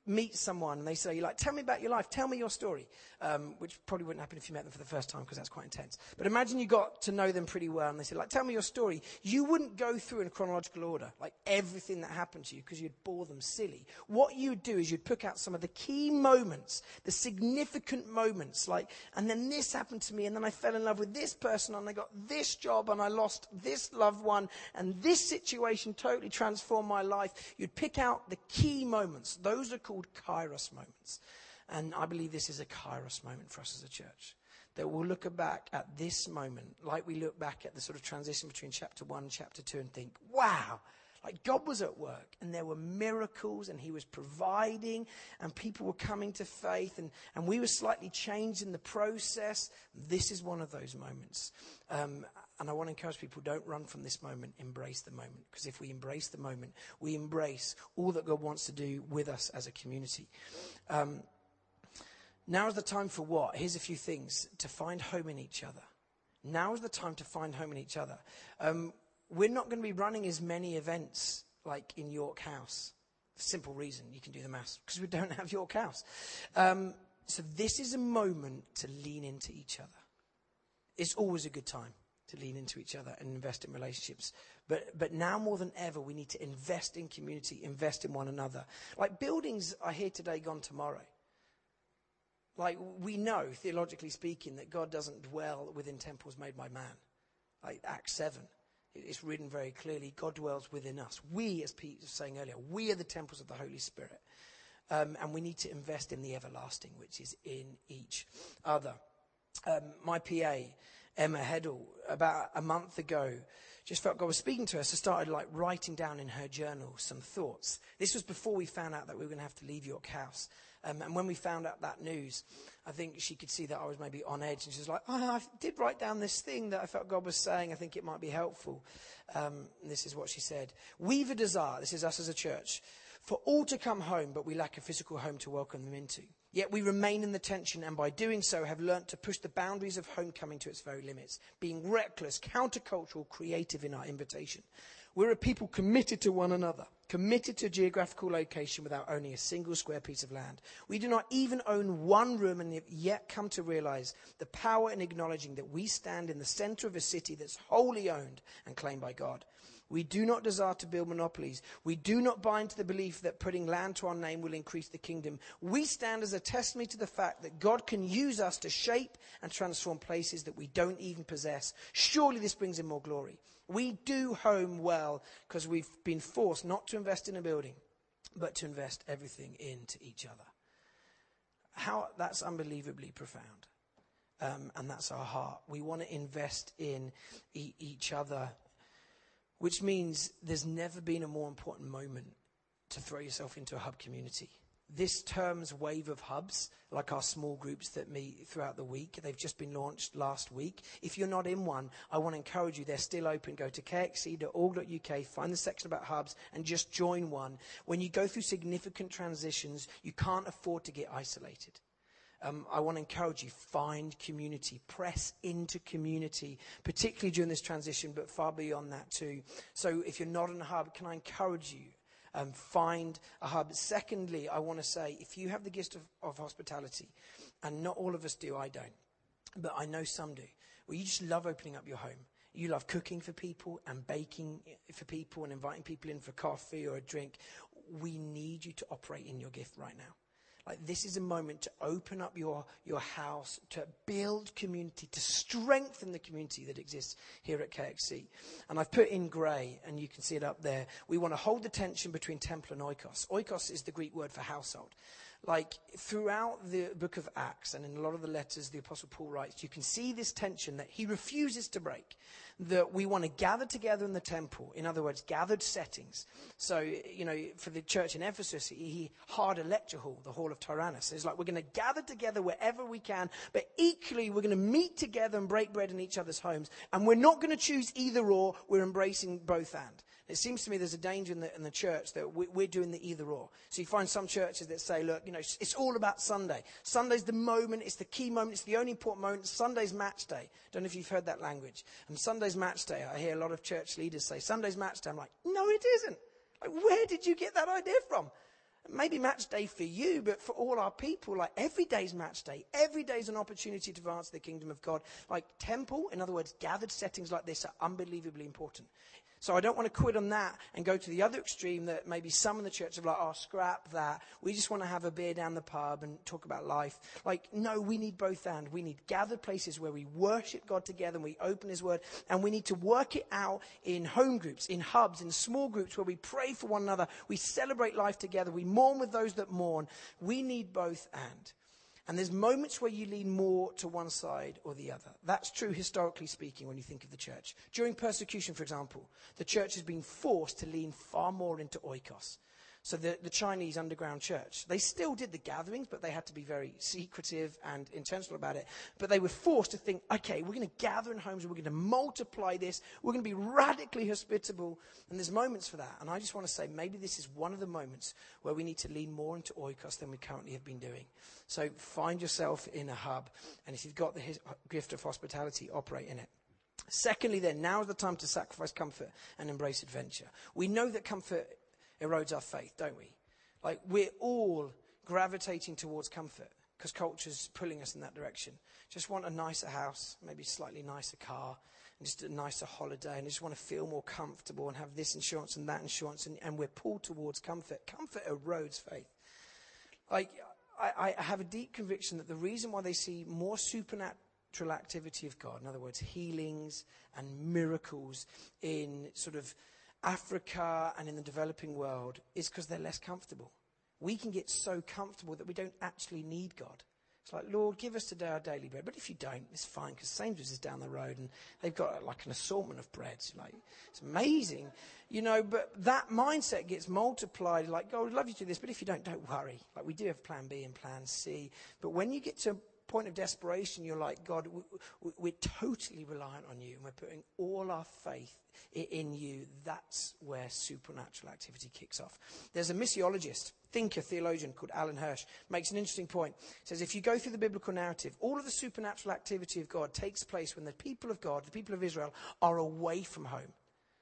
meet someone and they say, like, tell me about your life, tell me your story, um, which probably wouldn't happen if you met them for the first time because that's quite intense. But imagine you got to know them pretty well and they said, like, tell me your story. You wouldn't go through in chronological order, like everything that happened to you, because you'd bore them silly. What you'd do is you'd pick out some of the key moments, the significant moments, like, and then this happened to me, and then I fell in love with this person, and I got this job, and I lost this loved one, and this situation totally transformed my life. You'd pick out the key moments. Those are called Kairos moments. And I believe this is a Kairos moment for us as a church. That we'll look back at this moment, like we look back at the sort of transition between chapter one and chapter two, and think, wow, like God was at work, and there were miracles, and he was providing, and people were coming to faith, and, and we were slightly changed in the process. This is one of those moments. Um, and I want to encourage people, don't run from this moment, embrace the moment. Because if we embrace the moment, we embrace all that God wants to do with us as a community. Um, now is the time for what? Here's a few things. To find home in each other. Now is the time to find home in each other. Um, we're not going to be running as many events like in York House. Simple reason, you can do the maths, because we don't have York House. Um, so this is a moment to lean into each other. It's always a good time to lean into each other and invest in relationships. But but now more than ever, we need to invest in community, invest in one another. Like buildings are here today, gone tomorrow. Like we know, theologically speaking, that God doesn't dwell within temples made by man. Like Acts seven, it's written very clearly, God dwells within us. We, as Pete was saying earlier, we are the temples of the Holy Spirit. Um, and we need to invest in the everlasting, which is in each other. Um, my P A, Emma Heddle, about a month ago, just felt God was speaking to her, so started like writing down in her journal some thoughts. This was before we found out that we were going to have to leave York House. Um, and when we found out that news, I think she could see that I was maybe on edge. And she was like, oh, I did write down this thing that I felt God was saying. I think it might be helpful. Um, and this is what she said. We've a desire, this is us as a church, for all to come home, but we lack a physical home to welcome them into. Yet we remain in the tension, and by doing so have learnt to push the boundaries of homecoming to its very limits, being reckless, countercultural, creative in our invitation. We're a people committed to one another, committed to a geographical location without owning a single square piece of land. We do not even own one room, and have yet come to realize the power in acknowledging that we stand in the center of a city that's wholly owned and claimed by God. We do not desire to build monopolies. We do not buy into the belief that putting land to our name will increase the kingdom. We stand as a testimony to the fact that God can use us to shape and transform places that we don't even possess. Surely this brings him more glory. We do home well because we've been forced not to invest in a building, but to invest everything into each other. How that's unbelievably profound. Um, and that's our heart. We want to invest in e- each other, which means there's never been a more important moment to throw yourself into a hub community. This term's wave of hubs, like our small groups that meet throughout the week, they've just been launched last week. If you're not in one, I want to encourage you, they're still open. Go to k x c dot org dot u k, find the section about hubs, and just join one. When you go through significant transitions, you can't afford to get isolated. Um, I want to encourage you, find community, press into community, particularly during this transition, but far beyond that too. So if you're not in a hub, can I encourage you, um, find a hub. Secondly, I want to say, if you have the gift of, of hospitality, and not all of us do, I don't, but I know some do, well, you just love opening up your home. You love cooking for people and baking for people and inviting people in for coffee or a drink. We need you to operate in your gift right now. Like this is a moment to open up your, your house, to build community, to strengthen the community that exists here at K X C. And I've put in grey, and you can see it up there. We want to hold the tension between temple and oikos. Oikos is the Greek word for household. Like throughout the book of Acts and in a lot of the letters the Apostle Paul writes, you can see this tension that he refuses to break. That we want to gather together in the temple. In other words, gathered settings. So, you know, for the church in Ephesus, he, he hired a lecture hall, the Hall of Tyrannus. It's like we're going to gather together wherever we can, but equally we're going to meet together and break bread in each other's homes. And we're not going to choose either or, we're embracing both and. It seems to me there's a danger in the, in the church that we, we're doing the either or. So you find some churches that say, look, you know, it's all about Sunday. Sunday's the moment, it's the key moment, it's the only important moment. Sunday's match day. Don't know if you've heard that language. And Sunday's match day, I hear a lot of church leaders say, Sunday's match day. I'm like, no, it isn't. Like, where did you get that idea from? Maybe match day for you, but for all our people, like every day's match day. Every day's an opportunity to advance the kingdom of God. Like temple, in other words, gathered settings like this are unbelievably important. So I don't want to quit on that and go to the other extreme that maybe some in the church are like, oh, scrap that. We just want to have a beer down the pub and talk about life. Like, no, we need both and. We need gathered places where we worship God together and we open his word. And we need to work it out in home groups, in hubs, in small groups where we pray for one another. We celebrate life together. We mourn with those that mourn. We need both and. And there's moments where you lean more to one side or the other. That's true historically speaking when you think of the church. During persecution, for example, the church has been forced to lean far more into oikos. So the, the Chinese underground church, they still did the gatherings, but they had to be very secretive and intentional about it. But they were forced to think, okay, we're going to gather in homes, we're going to multiply this, we're going to be radically hospitable. And there's moments for that. And I just want to say, maybe this is one of the moments where we need to lean more into oikos than we currently have been doing. So find yourself in a hub. And if you've got the his, gift of hospitality, operate in it. Secondly then, now is the time to sacrifice comfort and embrace adventure. We know that comfort erodes our faith, don't we? Like, we're all gravitating towards comfort because culture's pulling us in that direction. Just want a nicer house, maybe a slightly nicer car, and just a nicer holiday, and just want to feel more comfortable and have this insurance and that insurance, and, and we're pulled towards comfort. Comfort erodes faith. Like, I, I have a deep conviction that the reason why they see more supernatural activity of God, in other words, healings and miracles in sort of Africa and in the developing world, is because they're less comfortable. We can get so comfortable that we don't actually need God. It's like, Lord, give us today our daily bread. But if you don't, it's fine, because Sainsbury's is down the road and they've got like an assortment of breads. Like, it's amazing, you know. But that mindset gets multiplied. Like, God, I'd love you to do this, but if you don't, don't worry. Like, we do have plan B and plan C. But when you get to point of desperation, you're like, God, we're totally reliant on you and we're putting all our faith in you. That's where supernatural activity kicks off. There's a missiologist, thinker, theologian called Alan Hirsch, makes an interesting point. He says, if you go through the biblical narrative, all of the supernatural activity of God takes place when the people of God, the people of Israel, are away from home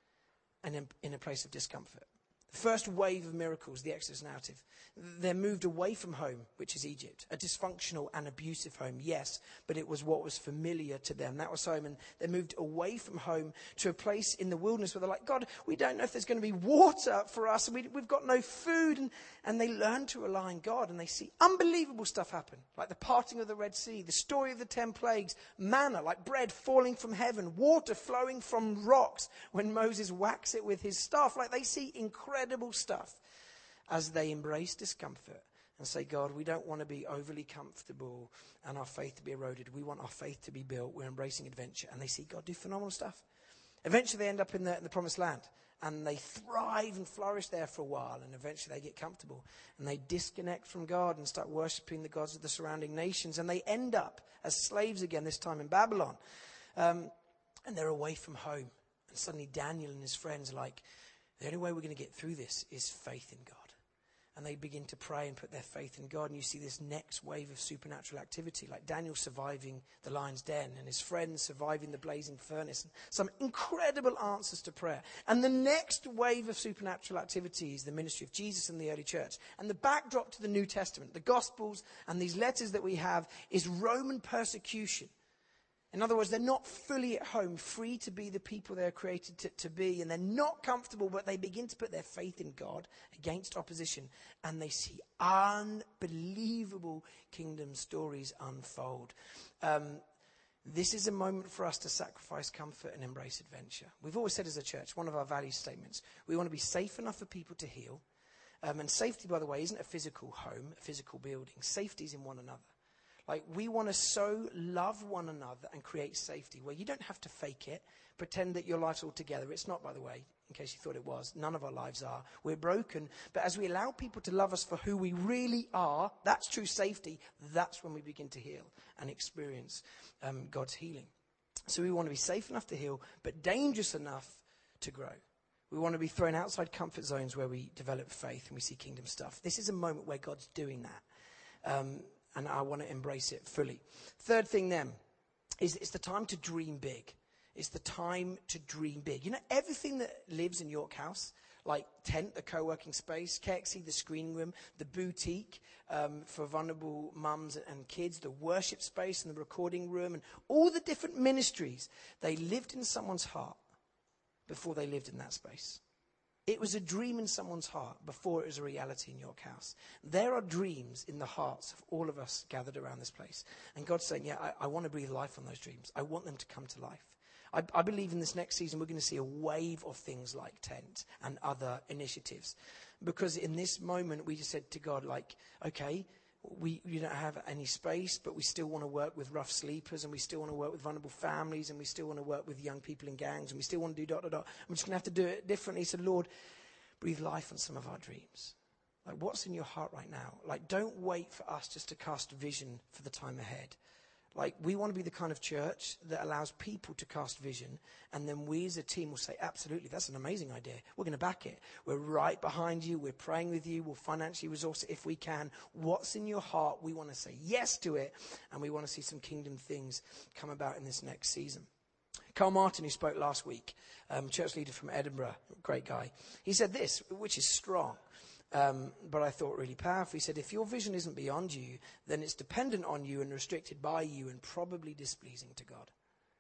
and in, in a place of discomfort. The first wave of miracles, the Exodus narrative, they're moved away from home, which is Egypt. A dysfunctional and abusive home, yes, but it was what was familiar to them. That was home, and they moved away from home to a place in the wilderness where they're like, God, we don't know if there's going to be water for us, and we, we've got no food. And, and they learn to rely on God, and they see unbelievable stuff happen, like the parting of the Red Sea, the story of the ten plagues, manna, like bread falling from heaven, water flowing from rocks when Moses whacks it with his staff. Like, they see incredible Incredible stuff as they embrace discomfort and say, God, we don't want to be overly comfortable and our faith to be eroded. We want our faith to be built. We're embracing adventure. And they see God do phenomenal stuff. Eventually they end up in the, in the promised land and they thrive and flourish there for a while, and eventually they get comfortable and they disconnect from God and start worshipping the gods of the surrounding nations, and they end up as slaves again, this time in Babylon. Um, and they're away from home. And suddenly Daniel and his friends are like, the only way we're going to get through this is faith in God. And they begin to pray and put their faith in God. And you see this next wave of supernatural activity, like Daniel surviving the lion's den and his friends surviving the blazing furnace. And some incredible answers to prayer. And the next wave of supernatural activity is the ministry of Jesus in the early church. And the backdrop to the New Testament, the Gospels and these letters that we have, is Roman persecution. In other words, they're not fully at home, free to be the people they're created to, to be. And they're not comfortable, but they begin to put their faith in God against opposition. And they see unbelievable kingdom stories unfold. Um, this is a moment for us to sacrifice comfort and embrace adventure. We've always said as a church, one of our value statements, we want to be safe enough for people to heal. Um, and safety, by the way, isn't a physical home, a physical building. Safety is in one another. Like, we want to so love one another and create safety where you don't have to fake it, pretend that your life's all together. It's not, by the way, in case you thought it was. None of our lives are. We're broken. But as we allow people to love us for who we really are, that's true safety. That's when we begin to heal and experience um, God's healing. So we want to be safe enough to heal, but dangerous enough to grow. We want to be thrown outside comfort zones where we develop faith and we see kingdom stuff. This is a moment where God's doing that. Um, And I want to embrace it fully. Third thing then is it's the time to dream big. It's the time to dream big. You know, everything that lives in York House, like Tent, the co-working space, K X C, the screening room, the boutique um, for vulnerable mums and kids, the worship space and the recording room, and all the different ministries. They lived in someone's heart before they lived in that space. It was a dream in someone's heart before it was a reality in York House. There are dreams in the hearts of all of us gathered around this place. And God's saying, yeah, I, I want to breathe life on those dreams. I want them to come to life. I, I believe in this next season we're going to see a wave of things like Tent and other initiatives. Because in this moment we just said to God, like, okay, we, we don't have any space, but we still want to work with rough sleepers, and we still want to work with vulnerable families, and we still want to work with young people in gangs, and we still want to do dot, dot, dot. I'm just going to have to do it differently. So Lord, breathe life on some of our dreams. Like, what's in your heart right now? Like, don't wait for us just to cast vision for the time ahead. Like, we want to be the kind of church that allows people to cast vision, and then we as a team will say, absolutely, that's an amazing idea. We're going to back it. We're right behind you. We're praying with you. We'll financially resource it if we can. What's in your heart? We want to say yes to it, and we want to see some kingdom things come about in this next season. Carl Martin, who spoke last week, um, church leader from Edinburgh, great guy, he said this, which is strong. Um, but I thought really powerful. He said, if your vision isn't beyond you, then it's dependent on you and restricted by you and probably displeasing to God.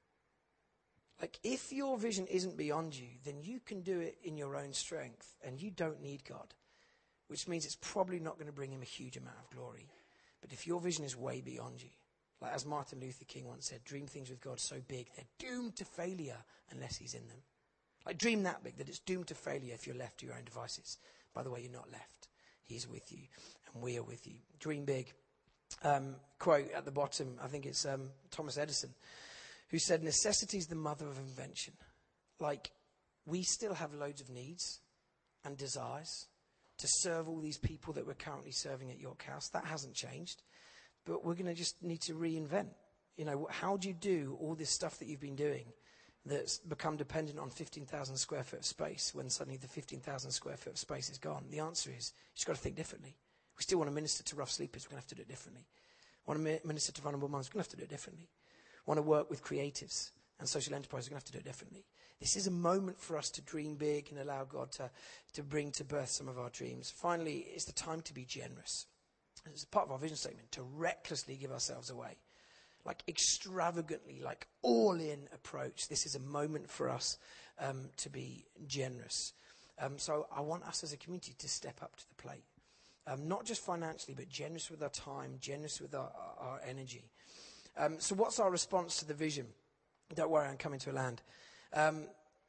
Like, if your vision isn't beyond you, then you can do it in your own strength and you don't need God, which means it's probably not going to bring him a huge amount of glory. But if your vision is way beyond you, like as Martin Luther King once said, dream things with God so big, they're doomed to failure unless he's in them. Like, dream that big, that it's doomed to failure if you're left to your own devices. By the way, you're not left. He's with you, and we are with you. Dream big. Um, quote at the bottom, I think it's um, Thomas Edison, who said, necessity is the mother of invention. Like, we still have loads of needs and desires to serve all these people that we're currently serving at York House. That hasn't changed. But we're going to just need to reinvent. You know, how do you do all this stuff that you've been doing that's become dependent on fifteen thousand square foot of space when suddenly the fifteen thousand square foot of space is gone? The answer is, you've just got to think differently. We still want to minister to rough sleepers, we're going to have to do it differently. Want to minister to vulnerable mums, we're going to have to do it differently. Want to work with creatives and social enterprises, we're going to have to do it differently. This is a moment for us to dream big and allow God to, to bring to birth some of our dreams. Finally, it's the time to be generous. It's part of our vision statement, to recklessly give ourselves away. Like, extravagantly, like all-in approach. This is a moment for us um, to be generous. Um, so I want us as a community to step up to the plate. Um, not just financially, but generous with our time, generous with our, our, our energy. Um, so what's our response to the vision? Don't worry, I'm coming to a land. Um,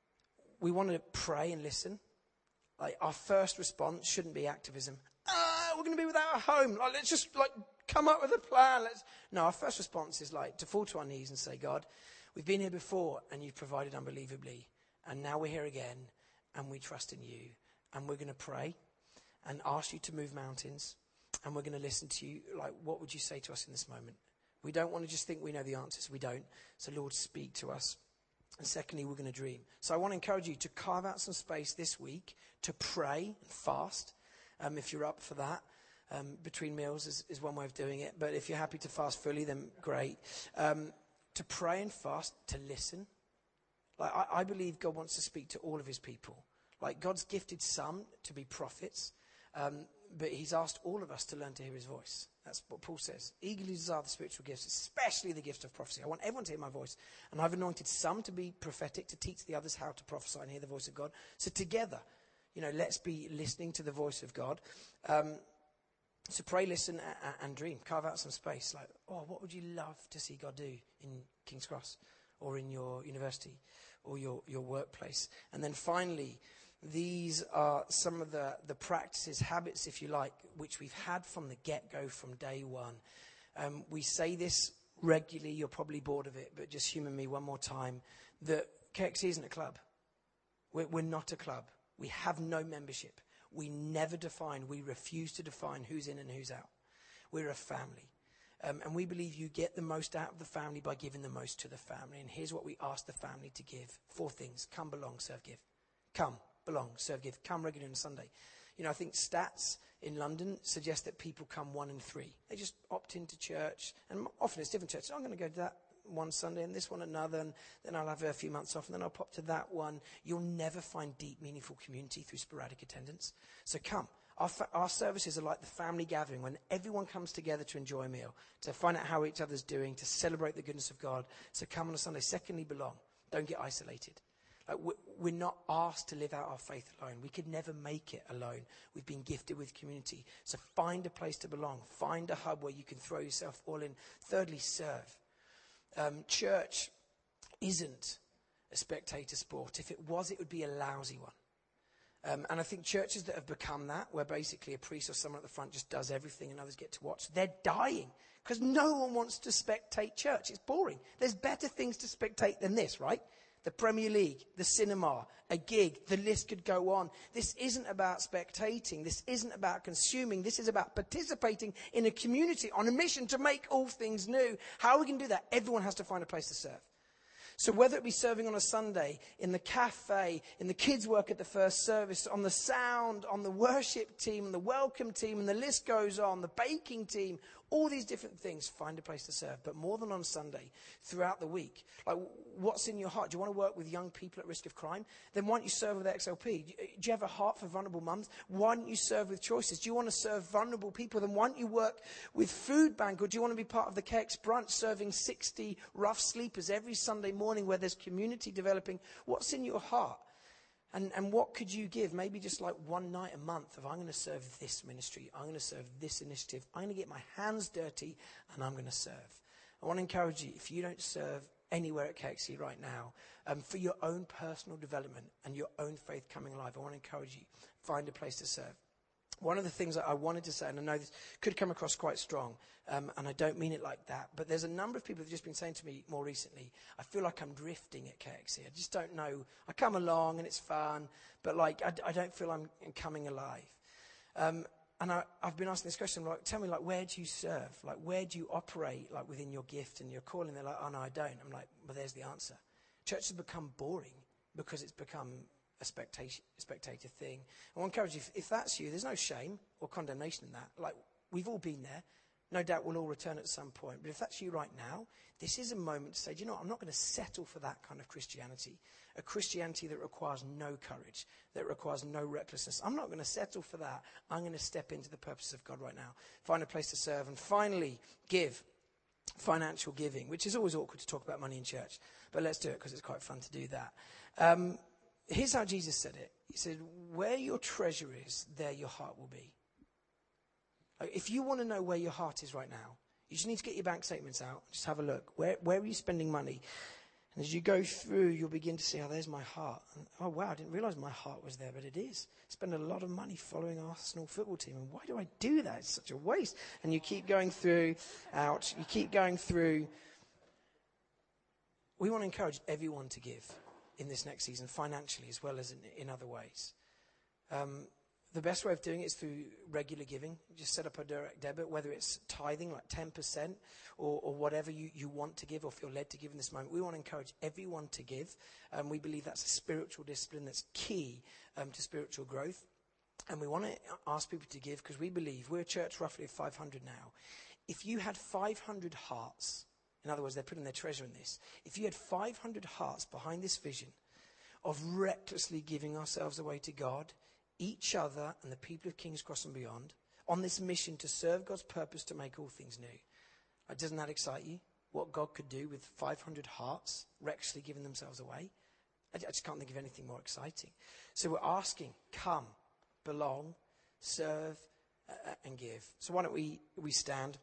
we want to pray and listen. Like, our first response shouldn't be activism. Ah, we're going to be without a home. Like, let's just like come up with a plan. Let's. No, our first response is like to fall to our knees and say, God, we've been here before and you've provided unbelievably. And now we're here again and we trust in you. And we're going to pray and ask you to move mountains. And we're going to listen to you. Like, what would you say to us in this moment? We don't want to just think we know the answers. We don't. So Lord, speak to us. And secondly, we're going to dream. So I want to encourage you to carve out some space this week to pray and fast. Um, if you're up for that, um, between meals is, is one way of doing it. But if you're happy to fast fully, then great. Um, to pray and fast, to listen. Like, I, I believe God wants to speak to all of his people. Like, God's gifted some to be prophets, um, but he's asked all of us to learn to hear his voice. That's what Paul says. Eagerly desire the spiritual gifts, especially the gift of prophecy. I want everyone to hear my voice. And I've anointed some to be prophetic, to teach the others how to prophesy and hear the voice of God. So together, you know, let's be listening to the voice of God. Um, so pray, listen, and, and dream. Carve out some space. Like, oh, what would you love to see God do in King's Cross or in your university or your, your workplace? And then finally, these are some of the, the practices, habits, if you like, which we've had from the get-go, from day one. Um, we say this regularly. You're probably bored of it, but just humour me one more time. That K X C isn't a club. We're, we're not a club. We have no membership. We never define, we refuse to define who's in and who's out. We're a family. Um, and we believe you get the most out of the family by giving the most to the family. And here's what we ask the family to give. Four things. Come, belong, serve, give. Come, belong, serve, give. Come regularly on Sunday. You know, I think stats in London suggest that people come one in three. They just opt into church. And often it's different churches. I'm going to go to that. one Sunday and this one another, and then I'll have a few months off, and then I'll pop to that one. You'll never find deep, meaningful community through sporadic attendance. So come. Our, fa- our services are like the family gathering when everyone comes together to enjoy a meal, to find out how each other's doing, to celebrate the goodness of God. So come on a Sunday. Secondly, belong. Don't get isolated. Like we're not asked to live out our faith alone. We could never make it alone. We've been gifted with community. So find a place to belong. Find a hub where you can throw yourself all in. Thirdly, serve. Um, church isn't a spectator sport. If it was, it would be a lousy one. Um, and I think churches that have become that, where basically a priest or someone at the front just does everything and others get to watch, they're dying. Because no one wants to spectate church. It's boring. There's better things to spectate than this, right? The Premier League, the cinema, a gig, the list could go on. This isn't about spectating. This isn't about consuming. This is about participating in a community on a mission to make all things new. How are we going to do that? Everyone has to find a place to serve. So whether it be serving on a Sunday, in the cafe, in the kids' work at the first service, on the sound, on the worship team, the welcome team, and the list goes on, the baking team, all these different things, find a place to serve. But more than on Sunday, throughout the week, like what's in your heart? Do you want to work with young people at risk of crime? Then why don't you serve with X L P? Do you have a heart for vulnerable mums? Why don't you serve with Choices? Do you want to serve vulnerable people? Then why don't you work with Food Bank? Or do you want to be part of the K X brunch, serving sixty rough sleepers every Sunday morning where there's community developing? What's in your heart? And, and what could you give? Maybe just like one night a month of I'm going to serve this ministry. I'm going to serve this initiative. I'm going to get my hands dirty and I'm going to serve. I want to encourage you, if you don't serve anywhere at K X C right now, um, for your own personal development and your own faith coming alive, I want to encourage you, find a place to serve. One of the things that I wanted to say, and I know this could come across quite strong, um, and I don't mean it like that, but there's a number of people who have just been saying to me more recently, I feel like I'm drifting at K X C. I just don't know. I come along and it's fun, but like I, I don't feel I'm coming alive. Um, and I, I've been asking this question, like, tell me, like, where do you serve? Like, where do you operate, like, within your gift and your calling? They're like, oh, no, I don't. I'm like, well, there's the answer. Church has become boring because it's become a spectator, spectator thing. I want to encourage you, if, if that's you, there's no shame or condemnation in that. Like, we've all been there. No doubt we'll all return at some point. But if that's you right now, this is a moment to say, do you know what? I'm not going to settle for that kind of Christianity. A Christianity that requires no courage, that requires no recklessness. I'm not going to settle for that. I'm going to step into the purposes of God right now. Find a place to serve. And finally, give. Financial giving, which is always awkward to talk about money in church. But let's do it because it's quite fun to do that. Um, Here's how Jesus said it. He said, where your treasure is, there your heart will be. If you want to know where your heart is right now, you just need to get your bank statements out. Just have a look. Where, where are you spending money? And as you go through, you'll begin to see, oh, there's my heart. And, oh, wow, I didn't realize my heart was there, but it is. I spend a lot of money following Arsenal football team. And why do I do that? It's such a waste. And you keep going through, ouch, you keep going through. We want to encourage everyone to give in this next season, financially as well as in, in other ways. Um, the best way of doing it is through regular giving. Just set up a direct debit, whether it's tithing, like ten percent, or, or whatever you, you want to give or feel led to give in this moment. We want to encourage everyone to give. Um, we believe that's a spiritual discipline that's key um, to spiritual growth. And we want to ask people to give because we believe, we're a church roughly of five hundred now. If you had five hundred hearts, in other words, they're putting their treasure in this. If you had five hundred hearts behind this vision of recklessly giving ourselves away to God, each other, and the people of King's Cross and beyond, on this mission to serve God's purpose to make all things new. Uh, doesn't that excite you? What God could do with five hundred hearts recklessly giving themselves away? I, I just can't think of anything more exciting. So we're asking, come, belong, serve, uh, and give. So why don't we, we stand?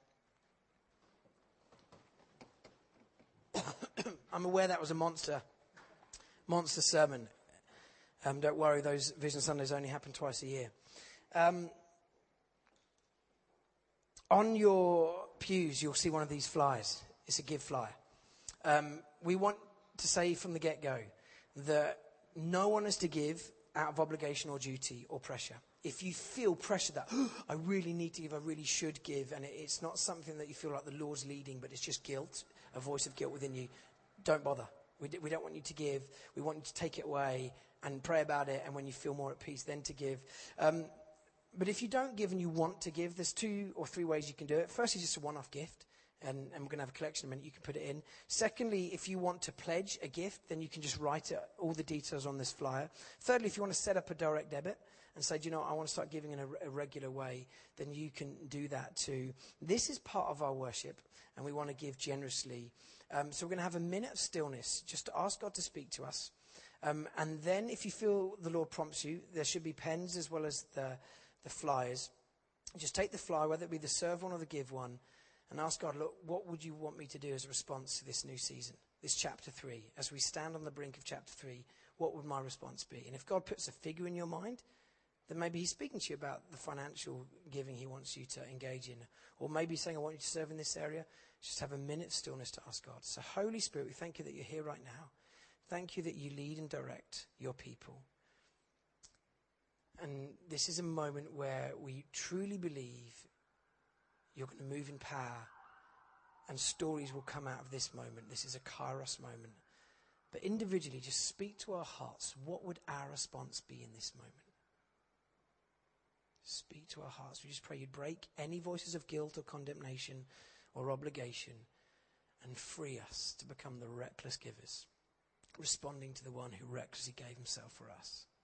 I'm aware that was a monster, monster sermon. Um, don't worry, those Vision Sundays only happen twice a year. Um, on your pews, you'll see one of these flyers. It's a give flyer. Um, we want to say from the get-go that no one is to give out of obligation or duty or pressure. If you feel pressure that, oh, I really need to give, I really should give, and it, it's not something that you feel like the Lord's leading, but it's just guilt, a voice of guilt within you, don't bother. We, d- we don't want you to give. We want you to take it away and pray about it, and when you feel more at peace, then to give. Um, but if you don't give and you want to give, there's two or three ways you can do it. First is just a one-off gift. And, and we're going to have a collection in a minute. You can put it in. Secondly, if you want to pledge a gift, then you can just write it, all the details on this flyer. Thirdly, if you want to set up a direct debit and say, do you know what, I want to start giving in a, a regular way, then you can do that too. This is part of our worship, and we want to give generously. Um, so we're going to have a minute of stillness just to ask God to speak to us. Um, and then if you feel the Lord prompts you, there should be pens as well as the, the flyers. Just take the flyer, whether it be the serve one or the give one, and ask God, look, what would you want me to do as a response to this new season, this chapter three? As we stand on the brink of chapter three, what would my response be? And if God puts a figure in your mind, then maybe he's speaking to you about the financial giving he wants you to engage in. Or maybe saying, I want you to serve in this area. Just have a minute of stillness to ask God. So Holy Spirit, we thank you that you're here right now. Thank you that you lead and direct your people. And this is a moment where we truly believe you're going to move in power, and stories will come out of this moment. This is a Kairos moment. But individually, just speak to our hearts. What would our response be in this moment? Speak to our hearts. We just pray you'd break any voices of guilt or condemnation or obligation and free us to become the reckless givers, responding to the one who recklessly gave himself for us.